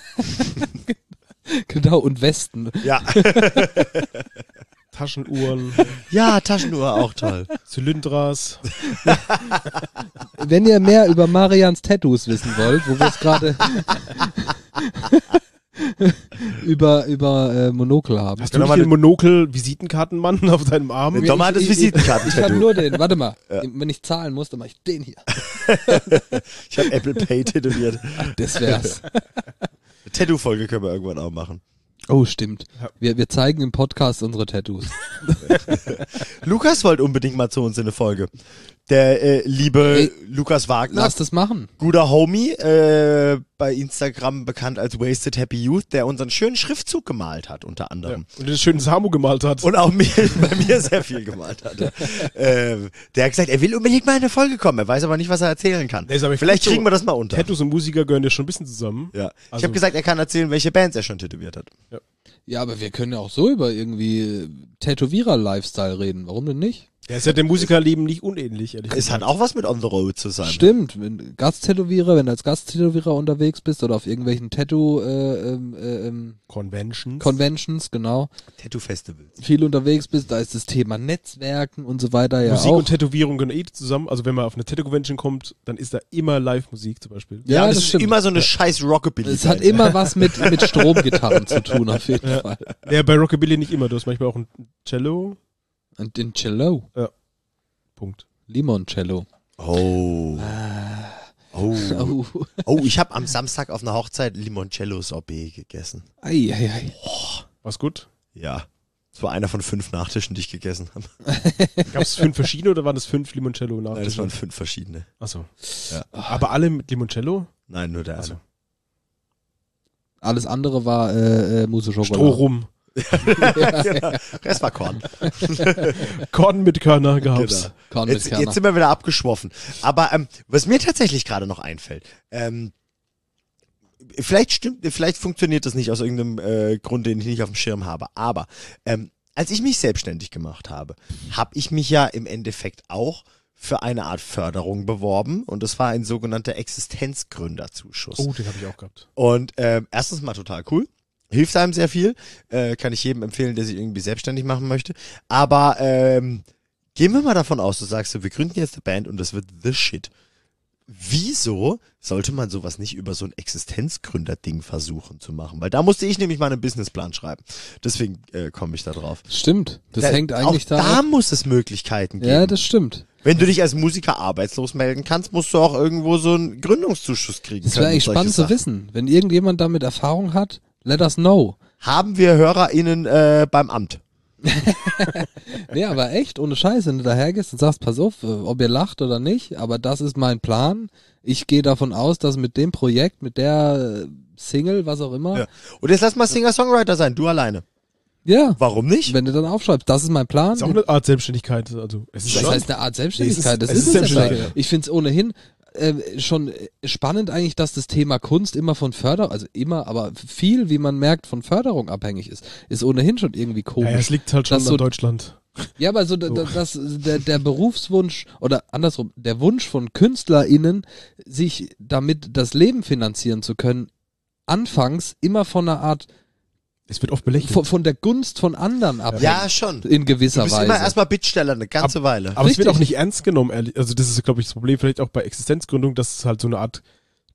Genau, und Westen. Ja. Taschenuhren, Ja, Taschenuhr auch toll. Zylindras. Wenn ihr mehr über Marians Tattoos wissen wollt, wo wir es gerade über Monokel haben. Hast du nicht den Monokel-Visitenkartenmann auf deinem Arm? Dom hat das Ich Visitenkarten-Tattoo. habe nur den, warte mal, wenn ich zahlen muss, dann mache ich den hier. Ich habe Apple Pay tätowiert. Das wär's. Eine Tattoo-Folge können wir irgendwann auch machen. Oh, stimmt. Ja. Wir zeigen im Podcast unsere Tattoos. Lukas wollte unbedingt mal zu uns in eine Folge. Der liebe Lukas Wagner, Lass das machen. guter Homie, bei Instagram bekannt als Wasted Happy Youth, der unseren schönen Schriftzug gemalt hat, unter Ja. anderem. Und den schönen Samu gemalt hat. Und auch bei mir sehr viel gemalt hat. Der hat gesagt, er will unbedingt mal in eine Folge kommen, er weiß aber nicht, was er erzählen kann. Nee, ist aber Vielleicht gut so. kriegen wir das mal unter. Tattoos und Musiker gehören ja schon ein bisschen zusammen. Ja. Ich Also- habe gesagt, er kann erzählen, welche Bands er schon tätowiert hat. Ja, aber wir können ja auch so über irgendwie Tätowierer-Lifestyle reden. Warum denn nicht? Der ist ja dem Musikerleben nicht unähnlich, ehrlich Es hat auch was mit On the Road zu sein. Stimmt, wenn du als Gasttätowierer unterwegs bist oder auf irgendwelchen Conventions. Conventions, genau, Tattoo-Festivals. viel unterwegs bist, da ist das Thema Netzwerken und so weiter ja Musik auch. und Tätowierung gehören zusammen. Also wenn man auf eine Tattoo-Convention kommt, dann ist da immer Live-Musik zum Beispiel. Ja, und das es ist stimmt. immer so eine scheiß Rockabilly. Es hat immer was mit Stromgitarren zu tun, auf jeden Fall. Ja, bei Rockabilly nicht immer. Du hast manchmal auch ein Cello. Und den Cello. Punkt. Limoncello. Oh. Oh. Oh. Oh, ich habe am Samstag auf einer Hochzeit Limoncello Sorbet gegessen. Ei, ei, ei. War's gut? Ja. Das war einer von 5 Nachtischen, die ich gegessen habe. Gab es 5 verschiedene oder waren das 5 Limoncello Nein, das Nachtische? waren 5 verschiedene. Achso. Ja. Aber alle mit Limoncello? Nein, nur der Also. eine. Alles andere war Mousse Schokolade. Strohrum. Genau. Rest war Korn. Korn mit Körner gehabt. Genau. Korn mit Jetzt Kerner. sind wir wieder abgeschwoffen. Aber was mir tatsächlich gerade noch einfällt, vielleicht funktioniert das nicht aus irgendeinem Grund, den ich nicht auf dem Schirm habe. Aber als ich mich selbstständig gemacht habe, habe ich mich ja im Endeffekt auch für eine Art Förderung beworben und das war ein sogenannter Existenzgründerzuschuss. Oh, den habe ich auch gehabt. Und erstens mal total cool. Hilft einem sehr viel. Kann ich jedem empfehlen, der sich irgendwie selbstständig machen möchte. Aber gehen wir mal davon aus, du sagst, wir gründen jetzt eine Band und das wird the shit. Wieso sollte man sowas nicht über so ein Existenzgründer-Ding versuchen zu machen? Weil da musste ich nämlich mal einen Businessplan schreiben. Deswegen komme ich da drauf. Stimmt, das hängt eigentlich auch da da. muss es Möglichkeiten geben. Ja, das stimmt. Wenn du dich als Musiker arbeitslos melden kannst, musst du auch irgendwo so einen Gründungszuschuss kriegen. Das wäre können eigentlich und solche spannend zu Sachen. wissen. Wenn irgendjemand damit Erfahrung hat, let us know. Haben wir HörerInnen beim Amt? Nee, aber echt, ohne Scheiß, wenn du dahergehst und sagst, pass auf, ob ihr lacht oder nicht, aber das ist mein Plan. Ich gehe davon aus, dass mit dem Projekt, mit der Single, was auch immer, Ja. Und jetzt lass mal Singer-Songwriter sein, du alleine. ja, Warum nicht? wenn du dann aufschreibst, das ist mein Plan. Ist auch eine Art Selbstständigkeit. Also, es ist Das schon. heißt eine Art Selbstständigkeit. Es Das ist ist es Selbstständigkeit, ja. ja. Ich finde es ohnehin schon spannend eigentlich, dass das Thema Kunst immer von Förderung, also immer, aber viel, wie man merkt, von Förderung abhängig ist. Ist ohnehin schon irgendwie komisch. Ja, es liegt halt schon Das an so- Deutschland. Ja, aber so, der Berufswunsch oder andersrum, der Wunsch von KünstlerInnen, sich damit das Leben finanzieren zu können, anfangs immer von einer Art, Es wird oft belächelt. von der Gunst von anderen abhängt. Ja, schon. In Du gewisser bist Weise. immer erstmal Bittsteller eine ganze Weile. Aber es wird Richtig. auch nicht ernst genommen, ehrlich. Also das ist, glaube ich, das Problem vielleicht auch bei Existenzgründung, dass es halt so eine Art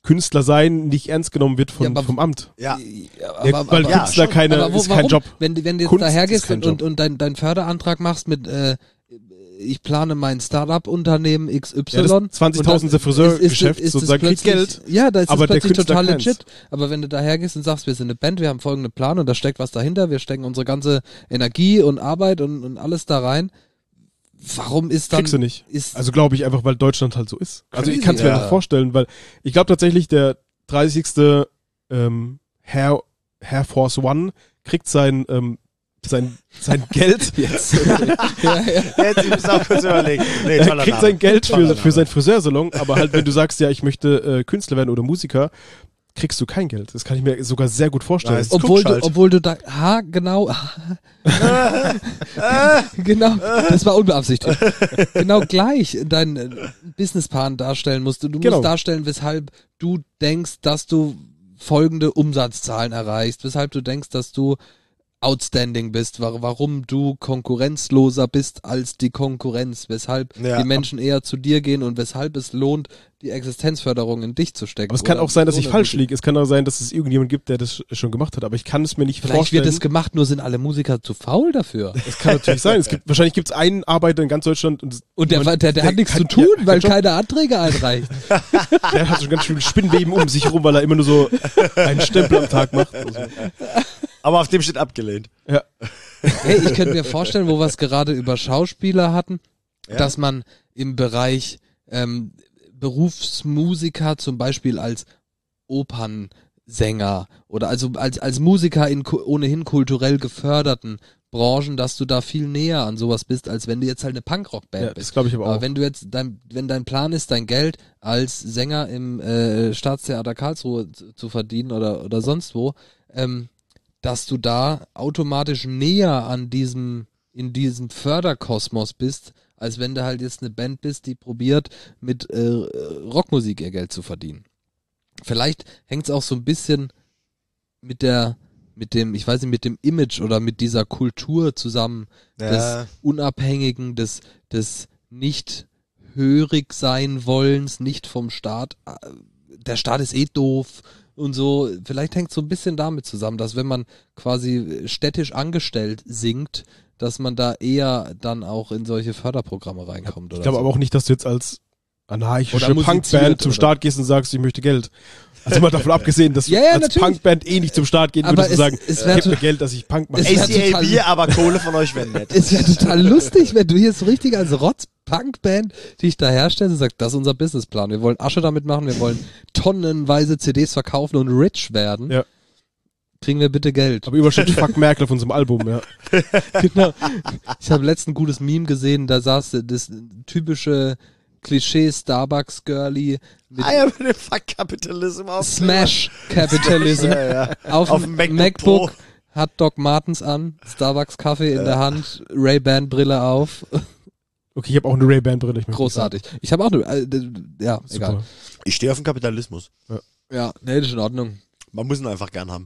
Künstler sein nicht ernst genommen wird vom Amt. Ja. Weil Künstler ist kein Job. Wenn du jetzt Kunst dahergehst ist kein Job. und deinen Förderantrag machst mit ich plane mein Startup-Unternehmen XY. Ja, das 20.000. Friseurgeschäft ist sozusagen kriegt Geld. Ja, da ist aber es plötzlich der Künstler total keins. legit. Aber wenn du dahergehst und sagst, wir sind eine Band, wir haben folgenden Plan und da steckt was dahinter, wir stecken unsere ganze Energie und Arbeit und alles da rein. Warum ist dann... Kriegst du nicht. Also glaube ich einfach, weil Deutschland halt so ist. Also ich kann es mir einfach vorstellen, weil ich glaube tatsächlich, der 30. Air Force One kriegt sein Geld. Jetzt ich muss auch kurz überlegen. Nee, er kriegt sein Geld für seinen Friseursalon, aber halt, wenn du sagst, ja, ich möchte Künstler werden oder Musiker, kriegst du kein Geld. Das kann ich mir sogar sehr gut vorstellen. Obwohl du da, genau, genau, das war unbeabsichtigt. Genau gleich deinen Businessplan darstellen musst. Du musst darstellen, weshalb du denkst, dass du folgende Umsatzzahlen erreichst, weshalb du denkst, dass du outstanding bist, warum du konkurrenzloser bist als die Konkurrenz, weshalb die Menschen eher zu dir gehen und weshalb es lohnt, die Existenzförderung in dich zu stecken. Aber es kann auch sein, dass ich falsch liege. Es kann auch sein, dass es irgendjemand gibt, der das schon gemacht hat, aber ich kann es mir nicht vorstellen. Vielleicht wird es gemacht, nur sind alle Musiker zu faul dafür. Das kann natürlich sein. Wahrscheinlich gibt es einen Arbeiter in ganz Deutschland und der hat nichts zu tun, weil keine Anträge einreicht. Der hat schon ganz schön Spinnweben um sich rum, weil er immer nur so einen Stempel am Tag macht. Also. Aber auf dem steht abgelehnt. Ja. Hey, ich könnte mir vorstellen, wo wir es gerade über Schauspieler hatten, dass man im Bereich Berufsmusiker zum Beispiel als Opernsänger oder also als Musiker in ohnehin kulturell geförderten Branchen, dass du da viel näher an sowas bist, als wenn du jetzt halt eine Punkrock-Band bist. Das glaube ich aber auch. Wenn du jetzt wenn dein Plan ist, dein Geld als Sänger im Staatstheater Karlsruhe zu verdienen oder sonst wo, dass du da automatisch näher in diesem Förderkosmos bist, als wenn du halt jetzt eine Band bist, die probiert, mit Rockmusik ihr Geld zu verdienen. Vielleicht hängt es auch so ein bisschen mit dem Image oder mit dieser Kultur zusammen, des Unabhängigen, des nicht hörig sein wollens, nicht vom Staat, der Staat ist eh doof und so. Vielleicht hängt es so ein bisschen damit zusammen, dass wenn man quasi städtisch angestellt singt, dass man da eher dann auch in solche Förderprogramme reinkommt. Ich glaube aber auch nicht, dass du jetzt als anarchische Oder Punkband zum Start gehst und sagst, ich möchte Geld. Also mal davon abgesehen, dass du als natürlich. Punkband nicht zum Start gehen würdest und sagen, gib mir Geld, dass ich Punk mache. ACAB, aber Kohle von euch wäre nett. Es wäre total lustig, wenn du hier so richtig als Rotz-Punkband dich da herstellst und sagst, das ist unser Businessplan. Wir wollen Asche damit machen, wir wollen tonnenweise CDs verkaufen und rich werden. Ja. Kriegen wir bitte Geld. Aber Überschrift Fuck Merkel auf unserem Album, ja. Genau. Ich habe letztens ein gutes Meme gesehen, da saß das typische Klischee Starbucks-Girlie mit dem Fuck-Capitalism auf Smash-Capitalism auf dem MacBook, hat Doc Martens an, Starbucks-Kaffee in der Hand, Ray-Ban-Brille auf. Okay, ich habe auch eine Ray-Ban-Brille. Großartig. Ich habe auch eine, ja, super. Egal. Ich stehe auf den Kapitalismus. Ja, nee, das ist in Ordnung. Man muss ihn einfach gern haben.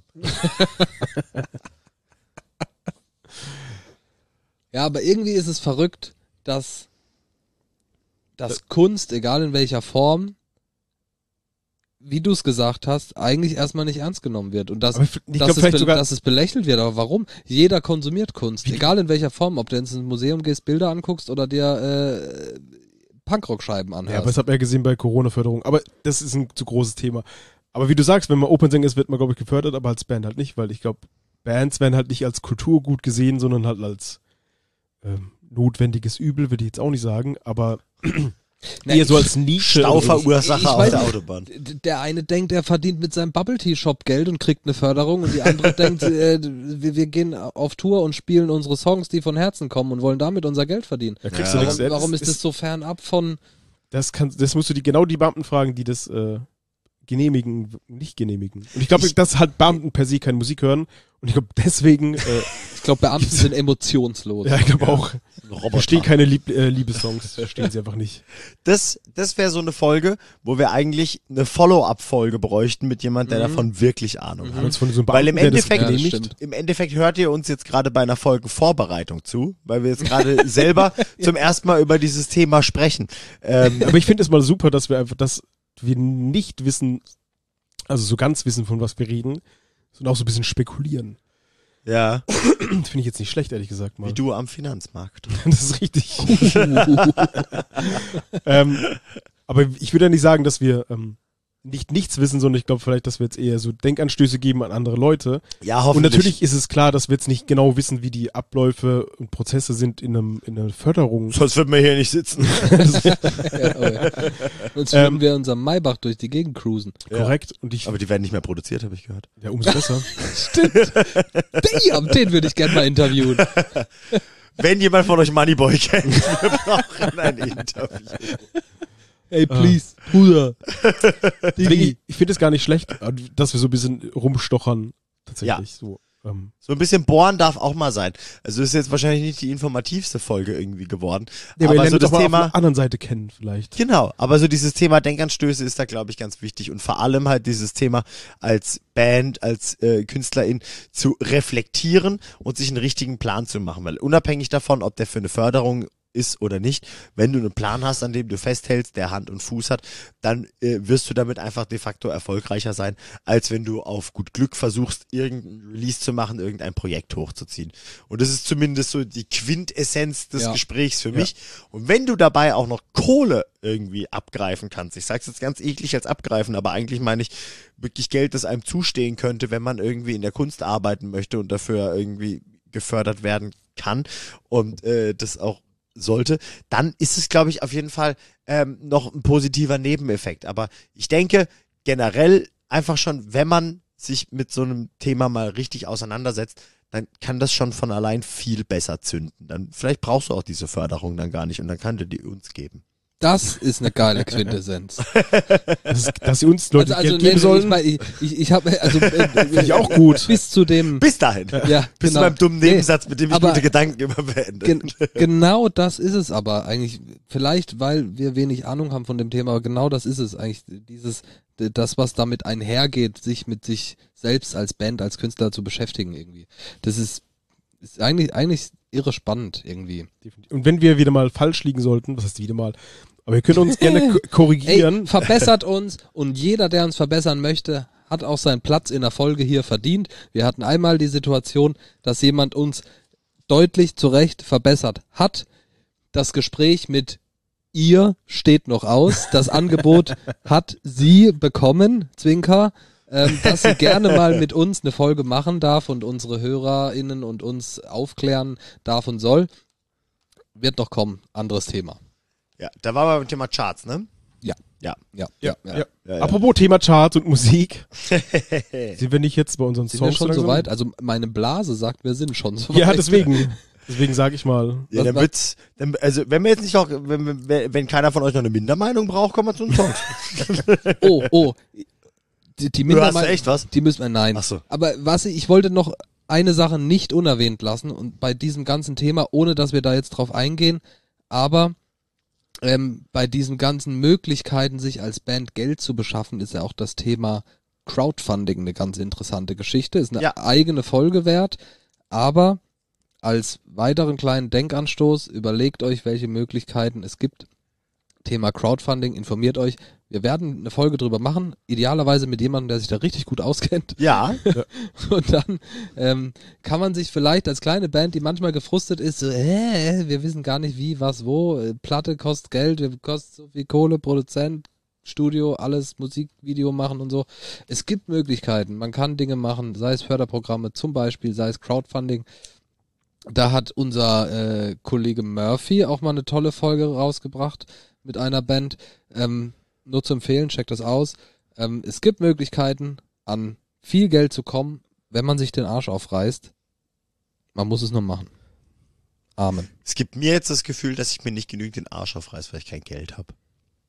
Ja, aber irgendwie ist es verrückt, dass Kunst, egal in welcher Form, wie du es gesagt hast, eigentlich erstmal nicht ernst genommen wird. Und dass es belächelt wird. Aber warum? Jeder konsumiert Kunst, egal in welcher Form. Ob du ins Museum gehst, Bilder anguckst oder dir Punkrock-Scheiben anhörst. Ja, aber das hat man ja gesehen bei Corona-Förderung. Aber das ist ein zu großes Thema. Aber wie du sagst, wenn man Opernsänger ist, wird man, glaube ich, gefördert, aber als Band halt nicht, weil ich glaube, Bands werden halt nicht als Kulturgut gesehen, sondern halt als notwendiges Übel, würde ich jetzt auch nicht sagen, aber eher so als Nische. Stauverursacher auf der Autobahn. Der eine denkt, er verdient mit seinem Bubble-Tea-Shop Geld und kriegt eine Förderung und die andere denkt, wir gehen auf Tour und spielen unsere Songs, die von Herzen kommen und wollen damit unser Geld verdienen. Da kriegst du nichts. Warum ist das so fernab von... Das musst du genau die Beamten fragen, die das genehmigen, nicht genehmigen. Und ich glaube, dass halt Beamten per se keine Musik hören. Und ich glaube, deswegen... ich glaube, Beamten sind emotionslos. Ja, ich glaube auch. Verstehen keine Liebessongs. Verstehen sie einfach nicht. Das wäre so eine Folge, wo wir eigentlich eine Follow-up-Folge bräuchten mit jemand, der davon wirklich Ahnung hat. Von so einem Weil Beamten, im Endeffekt hört ihr uns jetzt gerade bei einer Folge Vorbereitung zu, weil wir jetzt gerade selber zum ersten Mal über dieses Thema sprechen. Aber ich finde es mal super, dass wir nicht wissen, Also so ganz wissen, von was wir reden, sondern auch so ein bisschen spekulieren. Ja, Finde ich jetzt nicht schlecht, ehrlich gesagt mal. wie du am Finanzmarkt. Das ist richtig. Aber ich würde ja nicht sagen, dass wir nichts wissen, sondern ich glaube vielleicht, dass wir jetzt eher so Denkanstöße geben an andere Leute. Ja, Und hoffentlich. natürlich ist es klar, dass wir jetzt nicht genau wissen, wie die Abläufe und Prozesse sind in einer Förderung. Sonst würden wir hier nicht sitzen. Ja, oh ja. Sonst würden wir unserem Maybach durch die Gegend cruisen. Korrekt. Und ich, Aber die werden nicht mehr produziert, habe ich gehört. ja, umso besser. Stimmt. Den würde ich gerne mal interviewen. Wenn jemand von euch Moneyboy kennt, wir brauchen ein Interview. Hey, please, Bruder. Deswegen, ich finde es gar nicht schlecht, dass wir so ein bisschen rumstochern. Tatsächlich. So, So ein bisschen bohren darf auch mal sein. Also ist jetzt wahrscheinlich nicht die informativste Folge irgendwie geworden. ja, aber wir so lernen das doch mal auf Thema, der anderen Seite kennen vielleicht. genau, aber so dieses Thema Denkanstöße ist da, glaube ich, ganz wichtig. Und vor allem halt dieses Thema als Band, als Künstlerin zu reflektieren und sich einen richtigen Plan zu machen. Weil unabhängig davon, ob der für eine Förderung ist oder nicht, wenn du einen Plan hast, an dem du festhältst, der Hand und Fuß hat, dann wirst du damit einfach de facto erfolgreicher sein, als wenn du auf gut Glück versuchst, irgendein Release zu machen, irgendein Projekt hochzuziehen. Und das ist zumindest so die Quintessenz des Gesprächs für mich. Und wenn du dabei auch noch Kohle irgendwie abgreifen kannst, ich sag's jetzt ganz eklig als abgreifen, aber eigentlich meine ich wirklich Geld, das einem zustehen könnte, wenn man irgendwie in der Kunst arbeiten möchte und dafür irgendwie gefördert werden kann und das auch sollte, dann ist es, glaube ich, auf jeden Fall noch ein positiver Nebeneffekt. Aber ich denke, generell einfach schon, wenn man sich mit so einem Thema mal richtig auseinandersetzt, dann kann das schon von allein viel besser zünden. Dann vielleicht brauchst du auch diese Förderung dann gar nicht und dann kann dir die uns geben. Das ist eine geile Quintessenz. Dass sie uns Leute Geld geben sollen, ich habe finde ich auch gut. bis zu dem Bis dahin. ja, Bis genau. zu meinem dummen Nebensatz, mit dem ich aber gute Gedanken immer beende. Genau das ist es aber eigentlich. Vielleicht, weil wir wenig Ahnung haben von dem Thema, aber genau das ist es eigentlich. Das, was damit einhergeht, sich mit sich selbst als Band, als Künstler zu beschäftigen irgendwie. Das ist eigentlich irre spannend irgendwie. Und wenn wir wieder mal falsch liegen sollten, was heißt wieder mal, aber wir können uns gerne korrigieren. Ey, verbessert uns und jeder, der uns verbessern möchte, hat auch seinen Platz in der Folge hier verdient. Wir hatten einmal die Situation, dass jemand uns deutlich zu Recht verbessert hat. Das Gespräch mit ihr steht noch aus. Das Angebot hat sie bekommen, Zwinker, dass sie gerne mal mit uns eine Folge machen darf und unsere HörerInnen und uns aufklären darf und soll. Wird noch kommen, anderes Thema. Ja, da waren wir beim Thema Charts, ne? Ja. Apropos Thema Charts und Musik. Sind wir nicht jetzt bei unseren Sind wir Songs schon langsam? so weit? Also meine Blase sagt, wir sind schon so weit. Ja, deswegen sage ich mal. Ja, dann wird's, also wenn wir jetzt nicht auch, wenn keiner von euch noch eine Mindermeinung braucht, kommen wir zu den Songs. Oh. Die Du hast Mindermeinung, echt was? die müssen wir, nein. Ach so. Aber ich wollte noch eine Sache nicht unerwähnt lassen und bei diesem ganzen Thema, ohne dass wir da jetzt drauf eingehen, aber bei diesen ganzen Möglichkeiten, sich als Band Geld zu beschaffen, ist ja auch das Thema Crowdfunding eine ganz interessante Geschichte. Ist eine eigene Folge wert, aber als weiteren kleinen Denkanstoß, überlegt euch, welche Möglichkeiten es gibt. Thema Crowdfunding, informiert euch. Wir werden eine Folge drüber machen, idealerweise mit jemandem, der sich da richtig gut auskennt. Ja. Und dann kann man sich vielleicht als kleine Band, die manchmal gefrustet ist, so, wir wissen gar nicht wie, was, wo, Platte kostet Geld, kostet so viel Kohle, Produzent, Studio, alles, Musikvideo machen und so. Es gibt Möglichkeiten, man kann Dinge machen, sei es Förderprogramme zum Beispiel, sei es Crowdfunding. Da hat unser Kollege Murphy auch mal eine tolle Folge rausgebracht mit einer Band. Nur zu empfehlen, checkt das aus. Es gibt Möglichkeiten, an viel Geld zu kommen, wenn man sich den Arsch aufreißt. Man muss es nur machen. Amen. Es gibt mir jetzt das Gefühl, dass ich mir nicht genügend den Arsch aufreiß, weil ich kein Geld habe.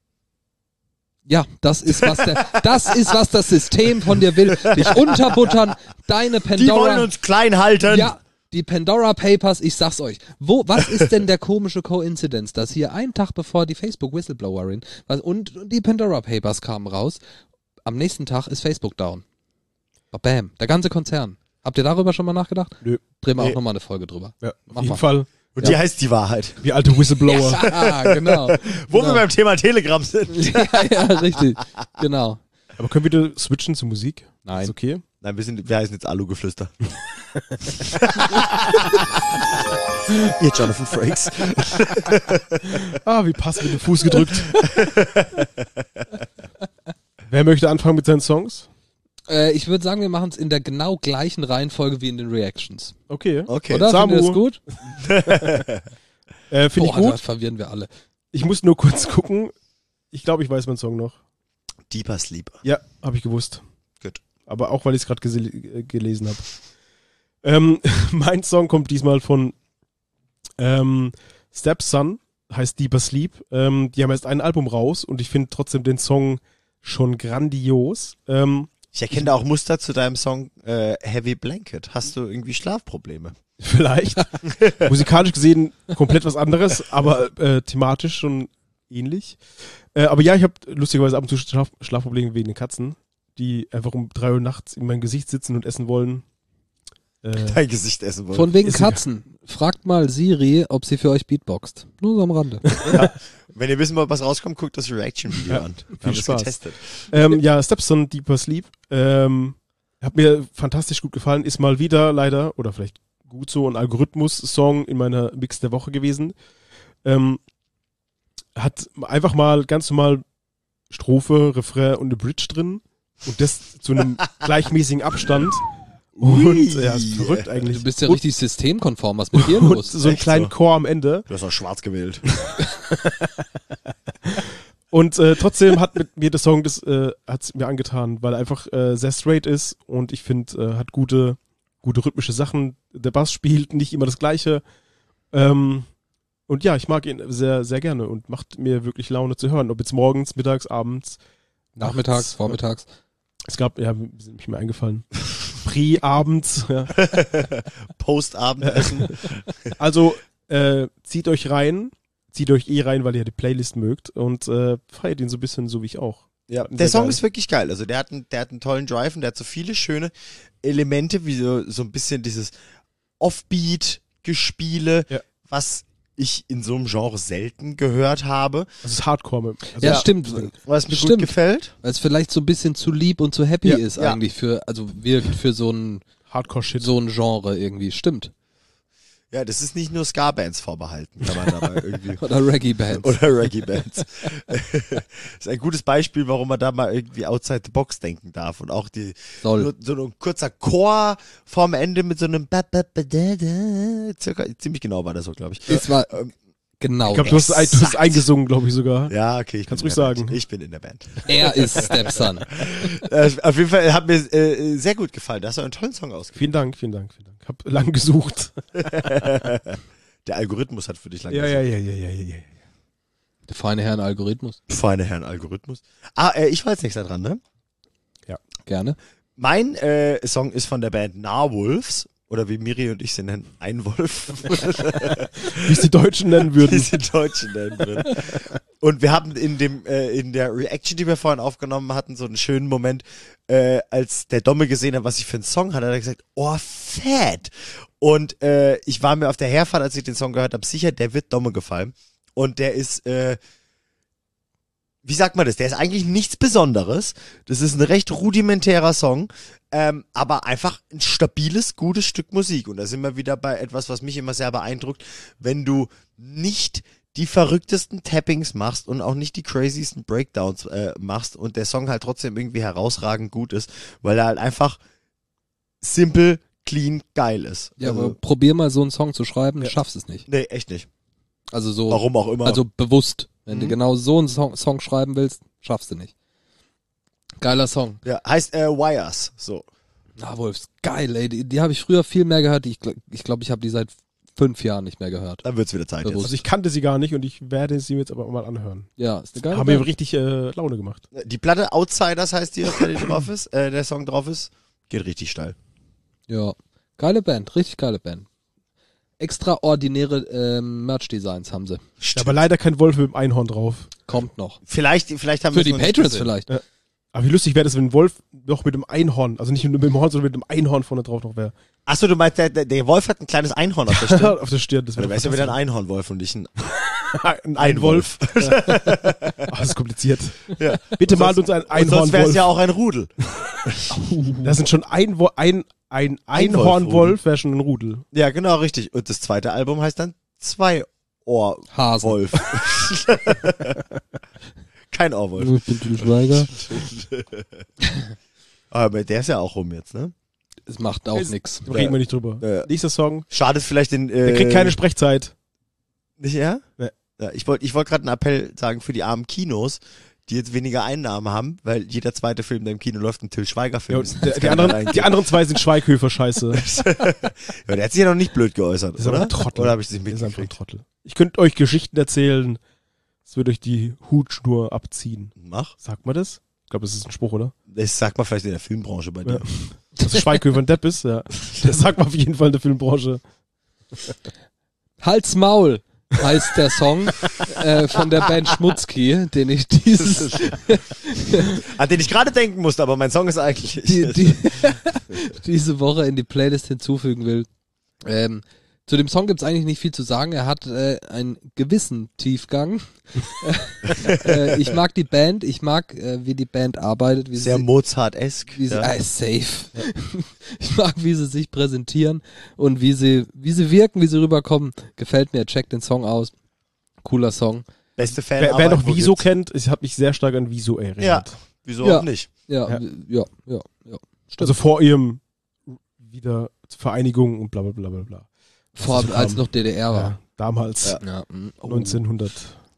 Ja, das ist was das System von dir will. Dich unterbuttern, deine Pandora. Die wollen uns klein halten. Ja, die Pandora Papers, ich sag's euch. Was ist denn der komische Coincidence, dass hier einen Tag bevor die Facebook Whistleblowerin und die Pandora Papers kamen raus, am nächsten Tag ist Facebook down. Bam, der ganze Konzern. Habt ihr darüber schon mal nachgedacht? Nö. Drehen wir auch nochmal eine Folge drüber. Ja, Mach auf jeden mal. Fall. Und die heißt die Wahrheit. Wie alte Whistleblower. Ja, genau. Wo wir Genau. beim Thema Telegram sind. ja, richtig. Genau. Aber können wir wieder switchen zur Musik? Nein. Ist okay? Nein, wir heißen jetzt Alugeflüster. Ihr Jonathan Frakes. Wie passend mit dem Fuß gedrückt. Wer möchte anfangen mit seinen Songs? Ich würde sagen, wir machen es in der genau gleichen Reihenfolge wie in den Reactions. Okay. Oder? Samu. Findet ihr das gut? Finde ich gut. Das verwirren wir alle. Ich muss nur kurz gucken. Ich glaube, ich weiß meinen Song noch. Deeper Sleep. Ja, habe ich gewusst. Gut. Aber auch, weil ich es gerade gelesen habe. Mein Song kommt diesmal von Stepson, heißt Deeper Sleep. Die haben jetzt ein Album raus und ich finde trotzdem den Song schon grandios. Ich erkenne da auch Muster zu deinem Song Heavy Blanket. Hast du irgendwie Schlafprobleme? Vielleicht. Musikalisch gesehen komplett was anderes, aber thematisch schon ähnlich. Aber ja, ich habe lustigerweise ab und zu Schlafprobleme wegen den Katzen, die einfach um 3 Uhr nachts in mein Gesicht sitzen und essen wollen. Dein Gesicht essen wollen. Von wegen Ist Katzen. Fragt mal Siri, ob sie für euch beatboxt. Nur so am Rande. Ja. Wenn ihr wissen wollt, was rauskommt, guckt das Reaction-Video an. Wir haben das Spaß. getestet. Ja, Stepson, Deeper Sleep. Hat mir fantastisch gut gefallen. Ist mal wieder leider, oder vielleicht gut so, ein Algorithmus-Song in meiner Mix der Woche gewesen. Hat einfach mal ganz normal Strophe, Refrain und eine Bridge drin. Und das zu einem gleichmäßigen Abstand. Und ja, ist verrückt eigentlich. Du bist ja und, richtig systemkonform. Was ist mit dir und los? so einen Echt kleinen so? Chor am Ende. Du hast auch schwarz gewählt. Und trotzdem hat mit mir der Song, das hat's mir angetan, weil er einfach sehr straight ist und ich finde, hat gute rhythmische Sachen. Der Bass spielt nicht immer das Gleiche. Und ja, ich mag ihn sehr, sehr gerne und macht mir wirklich Laune zu hören. Ob jetzt morgens, mittags, abends, Nachmittags, nachts. vormittags. Es gab, ja, sind mich mir eingefallen. Pre-abends. Ja. Postabendessen. Also zieht euch rein, weil ihr die Playlist mögt und feiert ihn so ein bisschen so wie ich auch. Ja, Sehr der Song geil. ist wirklich geil. Also der hat einen tollen Drive und der hat so viele schöne Elemente, wie so ein bisschen dieses Offbeat-Gespiele, Ja. was ich in so einem Genre selten gehört habe, Das ist Hardcore. Also, Ja, stimmt. was mir gut Stimmt. gefällt. Weil es vielleicht so ein bisschen zu lieb und zu happy Ja, ist ja. eigentlich wirkt für so ein Hardcore-Shit. Genre irgendwie. Stimmt. Ja, das ist nicht nur Ska-Bands vorbehalten, kann man dabei irgendwie. Oder Reggae-Bands. Oder Reggae-Bands. Das ist ein gutes Beispiel, warum man da mal irgendwie outside the box denken darf. Und auch so ein kurzer Chor vorm Ende mit so einem circa, ziemlich genau war das so, glaube ich. Es war genau. Ich glaube, du hast eingesungen, glaube ich sogar. Ja, okay. Kannst bin ruhig in der sagen. Band. Ich bin in der Band. Er ist Stepson. Auf jeden Fall hat mir sehr gut gefallen. Da hast du einen tollen Song ausgewählt. Vielen Dank. Hab lang gesucht. Der Algorithmus hat für dich lange Ja. Der feine Herr Algorithmus. Feine Herren Algorithmus. Ich war jetzt nächster dran, ne? Gerne. Mein Song ist von der Band Narwolves. Oder wie Miri und ich sie nennen, Einwolf. Wie es die Deutschen nennen Wie würden. sie Deutschen nennen würden. Und wir haben in der Reaction, die wir vorhin aufgenommen hatten, so einen schönen Moment, als der Domme gesehen hat, was ich für einen Song hatte, hat er gesagt, oh, fett. Und ich war mir auf der Herfahrt, als ich den Song gehört habe, sicher, der wird Domme gefallen. Und der ist, wie sagt man das? Der ist eigentlich nichts Besonderes. Das ist ein recht rudimentärer Song, aber einfach ein stabiles, gutes Stück Musik. Und da sind wir wieder bei etwas, was mich immer sehr beeindruckt, wenn du nicht die verrücktesten Tappings machst und auch nicht die craziesten Breakdowns machst und der Song halt trotzdem irgendwie herausragend gut ist, weil er halt einfach simpel, clean, geil ist. Ja, Also, aber probier mal so einen Song zu schreiben, Ja. schaffst es nicht. nee, echt nicht. Also so, Warum auch immer. also bewusst. Wenn du Mhm. genau so einen Song schreiben willst, schaffst du nicht. Geiler Song. ja, heißt Wires, so. Na, Wolfs, geil, ey. Die habe ich früher viel mehr gehört. Ich glaube, ich habe die seit 5 Jahren nicht mehr gehört. Dann wird's wieder Zeit Bewusst. Also ich kannte sie gar nicht und ich werde sie jetzt aber mal anhören. Ja, ist eine geile Haben mir Band. richtig Laune gemacht. jetzt. Die Platte Outsiders heißt die, auf der die drauf ist, der Song drauf ist, geht richtig steil. Ja, geile Band, richtig geile Band. Extraordinäre Merch-Designs haben sie. Ja, aber leider kein Wolf mit dem Einhorn drauf. Kommt noch. Vielleicht haben Für wir die Patrons vielleicht. Ja. Aber wie lustig wäre das, wenn ein Wolf noch mit dem Einhorn, also nicht mit dem Horn, sondern mit dem Einhorn vorne drauf noch wäre. Achso, du meinst, der Wolf hat ein kleines Einhorn auf der Stirn. Auf der Stirn. Das Du wärst ja wieder ein Einhornwolf und nicht ein ein Einwolf. Ach, das ist kompliziert. Ja. Bitte malt uns ein Und sonst wäre es Einhornwolf. ja auch ein Rudel. Das sind schon ein Einhornwolf, wäre schon ein Rudel. Ja, genau, richtig. Und das zweite Album heißt dann Zwei-Ohr-Wolf. Hasen. Kein Ohrwolf. Schweiger. Aber der ist ja auch rum jetzt, ne? Es macht auch nix. Reden wir nicht drüber. Ja. Nächster Song. Schadet vielleicht den... Der kriegt keine Sprechzeit. Nicht er? Nee. Ja, ich wollte gerade einen Appell sagen für die armen Kinos, die jetzt weniger Einnahmen haben, weil jeder zweite Film, der im Kino läuft, ein Till Schweiger-Film Ja, ist. die anderen zwei sind Schweighöfer-Scheiße. Ja, der hat sich ja noch nicht blöd geäußert, Das ist aber oder? ein Trottel. Oder habe ich das nicht Das ist einfach ein mitgekriegt? Trottel. Ich könnte euch Geschichten erzählen. Es wird euch die Hutschnur abziehen. Mach. Sagt man das? Ich glaube, das ist ein Spruch, oder? Das sagt man vielleicht in der Filmbranche bei dir. Ja. Dass Schweighöfer ein Depp ist, ja. Das sagt man auf jeden Fall in der Filmbranche. Hals Maul heißt der Song von der Band Schmutzki, den ich An den ich gerade denken musste, aber mein Song ist eigentlich... diese Woche in die Playlist hinzufügen will. Zu dem Song gibt's eigentlich nicht viel zu sagen. Er hat einen gewissen Tiefgang. Ich mag die Band, ich mag, wie die Band arbeitet. Wie Sehr sie, Mozart-esk. wie sie, ja. safe. Ich mag, wie sie sich präsentieren und wie sie wirken, wie sie rüberkommen. Gefällt mir. Checkt den Song aus. Cooler Song. Beste Fan. Wer noch Wieso kennt, ich habe mich sehr stark an Wieso erinnert. Ja, wieso Ja. auch nicht? Ja. Stimmt. Also vor ihrem wieder Vereinigung und bla bla bla bla bla. Vor, Also als kam- noch DDR war. Ja, damals. Ja. Ja. 1903.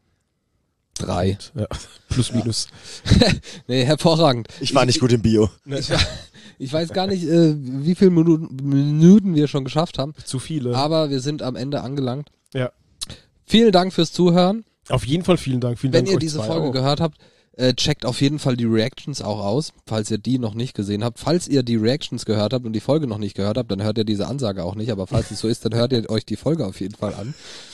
3. Ja, plus minus. Nee, hervorragend. Ich war nicht gut im Bio. Ich weiß gar nicht, wie viele Minuten wir schon geschafft haben, Zu viele. aber wir sind am Ende angelangt. Ja. Vielen Dank fürs Zuhören. Auf jeden Fall vielen Dank. Vielen Wenn Dank ihr euch diese zwei Folge auch. gehört habt, checkt auf jeden Fall die Reactions auch aus, falls ihr die noch nicht gesehen habt. Falls ihr die Reactions gehört habt und die Folge noch nicht gehört habt, dann hört ihr diese Ansage auch nicht, aber falls es so ist, dann hört ihr euch die Folge auf jeden Fall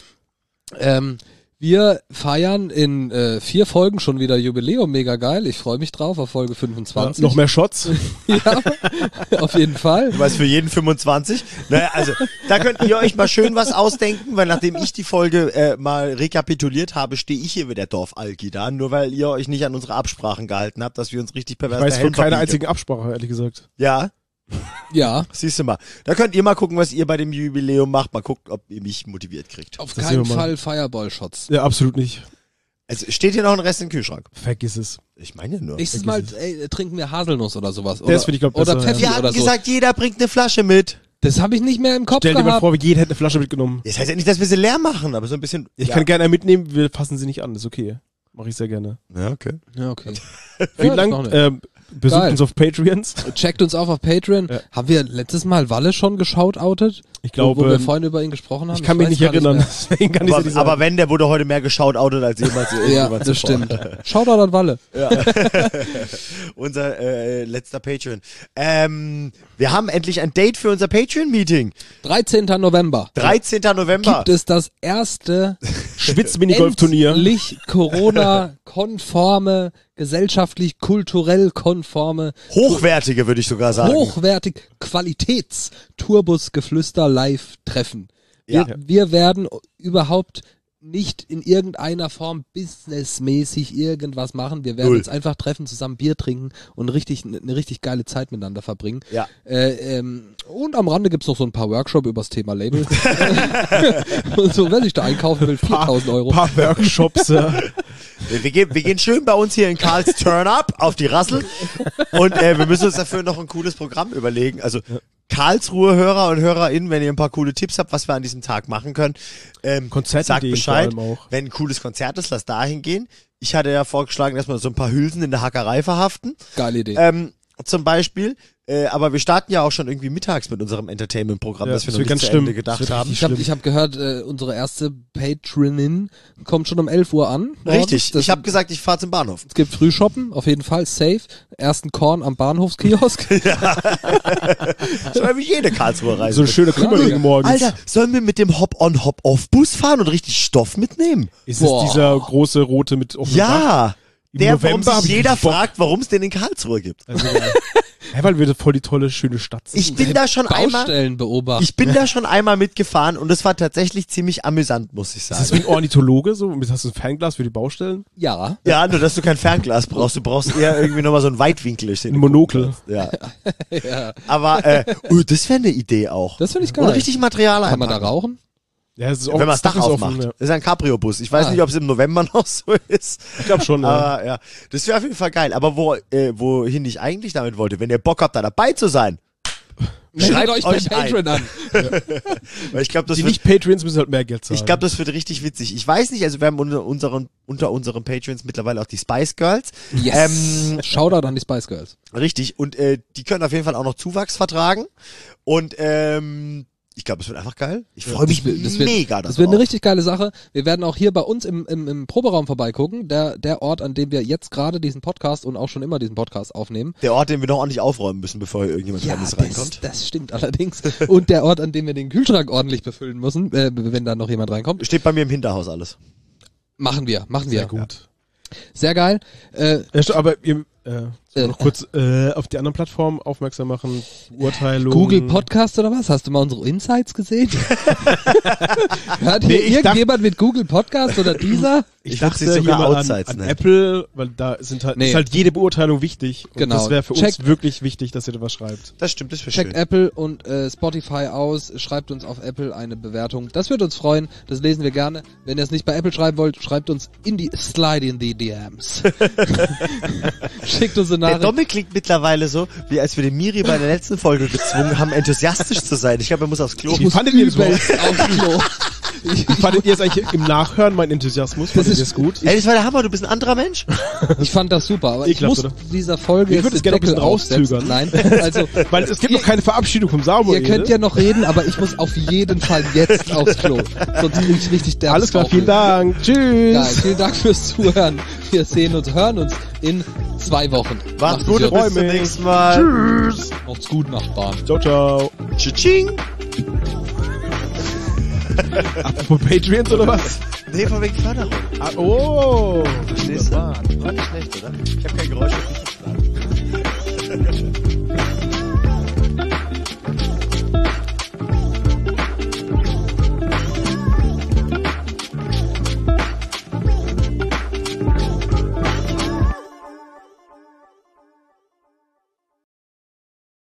an. Wir feiern in 4 Folgen schon wieder Jubiläum, mega geil. Ich freue mich drauf auf Folge 25. Noch mehr Shots. Ja, auf jeden Fall. Du weißt, für jeden 25. Naja, also, da könnt ihr euch mal schön was ausdenken, weil nachdem ich die Folge mal rekapituliert habe, stehe ich hier wie der Dorfalki da, nur weil ihr euch nicht an unsere Absprachen gehalten habt, dass wir uns richtig Ich pervers weiß von verhalten. keiner einzigen Absprache, ehrlich gesagt. Ja, Ja, siehst du mal. Da könnt ihr mal gucken, was ihr bei dem Jubiläum macht. Mal gucken, ob ihr mich motiviert kriegt. auf Das keinen sehen wir mal. Fall Fireball-Shots. Ja, absolut nicht. Also, steht hier noch ein Rest im Kühlschrank? Vergiss es. Ich meine nur. Nächstes Mal trinken wir Haselnuss oder sowas. Das finde ich, glaub, oder besser, Pfeffi Wir oder hatten so. gesagt, jeder bringt eine Flasche mit. Das habe ich nicht mehr im Kopf Stell dir mal gehabt. vor, jeder hätte eine Flasche mitgenommen. Das heißt ja nicht, dass wir sie leer machen, aber so ein bisschen. Ich kann gerne mitnehmen, wir fassen sie nicht an, ist okay. Mache ich sehr gerne. Ja, okay. Ja, okay. Vielen das machen Dank. Besucht Geil. uns auf Patreons. Checkt uns auf Patreon. Ja. Haben wir letztes Mal Walle schon geschautoutet? Ich glaube, wo wir vorhin über ihn gesprochen haben? ich kann mich weiß nicht gar erinnern. mehr. Deswegen kann ich es nicht sagen. Aber wenn, der wurde heute mehr geschautoutet als jemals. Ja, irgendjemand das zuvor. stimmt. Shoutout an Walle. Ja. Unser letzter Patreon. Wir haben endlich ein Date für unser Patreon-Meeting. 13. November 13. November. gibt es das erste Schwitz-Minigolf-Turnier. endlich Corona-konforme, gesellschaftlich-kulturell konforme, Hochwertige, würde ich sogar sagen. hochwertig Qualitäts-Turbus-Geflüster live treffen. Ja. Wir werden überhaupt nicht in irgendeiner Form businessmäßig irgendwas machen. Wir werden Null. uns einfach treffen, zusammen Bier trinken und eine richtig geile Zeit miteinander verbringen. Ja. Und am Rande gibt's noch so ein paar Workshops übers Thema Label. Und so, wer sich da einkaufen will, 4.000 Euro. Paar Workshops. Ja. Wir gehen schön bei uns hier in Karls Turn-Up auf die Rassel und wir müssen uns dafür noch ein cooles Programm überlegen. Also Karlsruhe-Hörer und HörerInnen, wenn ihr ein paar coole Tipps habt, was wir an diesem Tag machen können, Konzertideen sagt Bescheid. vor allem auch. Wenn ein cooles Konzert ist, lasst dahin gehen. Ich hatte ja vorgeschlagen, dass wir so ein paar Hülsen in der Hackerei verhaften. Geile Idee. Zum Beispiel. Aber wir starten ja auch schon irgendwie mittags mit unserem Entertainment-Programm, Ja, das wir das noch wird nicht ganz zu Ende schlimm. gedacht Das wird haben. richtig Ich hab gehört, unsere erste Patronin kommt schon um 11 Uhr an. Richtig. Das, Ich habe gesagt, ich fahre zum Bahnhof. es gibt Frühshoppen, auf jeden Fall, safe. Ersten Korn am Bahnhofskiosk. So wie jede Karlsruher Reise. So eine schöne Kümmerlinge morgens. Alter, sollen wir mit dem Hop-on-Hop-off-Bus fahren und richtig Stoff mitnehmen? Ist es Boah. dieser große rote mit offenem Dach? Ja. warum November hab sich ich jeder Bock. fragt, warum es den in Karlsruhe gibt. Also, ja, weil wir voll die tolle, schöne Stadt sind. Ich bin da schon einmal Baustellen beobachten. Ich bin da schon einmal mitgefahren und es war tatsächlich ziemlich amüsant, muss ich Ist das wie sagen. ein Ornithologe so? Hast du ein Fernglas für die Baustellen? Ja. Ja, nur dass du kein Fernglas brauchst. Du brauchst eher irgendwie nochmal so ein Weitwinkel. Ein Monokel. Ja. Ja. Aber das wäre eine Idee auch. Das finde ich Und geil. richtig Material Kann man da einpacken. rauchen? Ja, es ist Wenn man das Dach ist aufmacht. offen, ja. Das ist ein Cabrio-Bus. Ich weiß Ah. nicht, ob es im November noch so ist. Ich glaube schon, ja. Aber ja, das wäre auf jeden Fall geil. Aber wohin ich eigentlich damit wollte, wenn ihr Bock habt, da dabei zu sein, schreibt Meldet euch euch bei Patreon an. weil ich glaube, das Die wird, Nicht-Patreons müssen halt mehr Geld zahlen. ich glaube, das wird richtig witzig. Ich weiß nicht, also wir haben unter unseren Patreons mittlerweile auch die Spice Girls. Yes. Shoutout an die Spice Girls. Richtig. Und die können auf jeden Fall auch noch Zuwachs vertragen. Und ich glaube, es wird einfach geil. Ich freue mich mega Das wird eine darauf. richtig geile Sache. Wir werden auch hier bei uns im Proberaum vorbeigucken. Der Ort, an dem wir jetzt gerade diesen Podcast und auch schon immer diesen Podcast aufnehmen. Der Ort, den wir noch ordentlich aufräumen müssen, bevor hier irgendjemand Fremdes reinkommt. das stimmt allerdings. Und der Ort, an dem wir den Kühlschrank ordentlich befüllen müssen, wenn da noch jemand reinkommt. Steht bei mir im Hinterhaus alles. Machen wir. Sehr gut. Sehr geil. Aber ihr noch kurz auf die anderen Plattformen aufmerksam machen. Beurteilung. Google Podcast oder was? Hast du mal unsere Insights gesehen? Hört hier Nee, ich irgendjemand mit Google Podcast oder dieser? Ich dachte würd sie sogar hier mal Outsides an nennen. Apple, weil da sind halt, Nee. ist halt jede Beurteilung wichtig. Und Genau. das wäre für uns Checkt- wirklich wichtig, dass ihr da was schreibt. Das stimmt, das wäre Checkt schön. Apple und Spotify aus, schreibt uns auf Apple eine Bewertung. Das würde uns freuen, das lesen wir gerne. Wenn ihr es nicht bei Apple schreiben wollt, schreibt uns Slide in die DMs. Schickt uns eine Der Nachricht. Dominik klingt mittlerweile so, wie als wir den Miri bei der letzten Folge gezwungen haben, enthusiastisch zu sein. Ich glaube, er muss aufs Klo. Ich muss fandet ihr das übelst aufs Klo. Wie fandet ihr es eigentlich im Nachhören, mein Enthusiasmus? Fandet ihr es gut? Ey, das war der Hammer, du bist ein anderer Mensch. Ich fand das super, aber ich Ekelhaft, muss oder? dieser Folge Ich jetzt würde es den gerne Deckel ein bisschen aufsetzen. Nein, also Weil es gibt noch keine Verabschiedung vom Samuel. ihr könnt ja noch reden, aber ich muss auf jeden Fall jetzt aufs Klo. Sonst krieg ich richtig derbes Alles klar, Bauchweh. vielen Dank. Tschüss. Geil, vielen Dank fürs Zuhören. Wir sehen uns, hören uns in 2 Wochen. Macht's es gut, gut. bis zum nächsten Mal. Tschüss. Macht's gut, Nachbarn. Ciao, ciao. Tsching. Apropos Patreons oder was? Nee, von wegen Förderung. Ah, oh. Verstehst du? War nicht schlecht, oder? Ich habe kein Geräusch, das nicht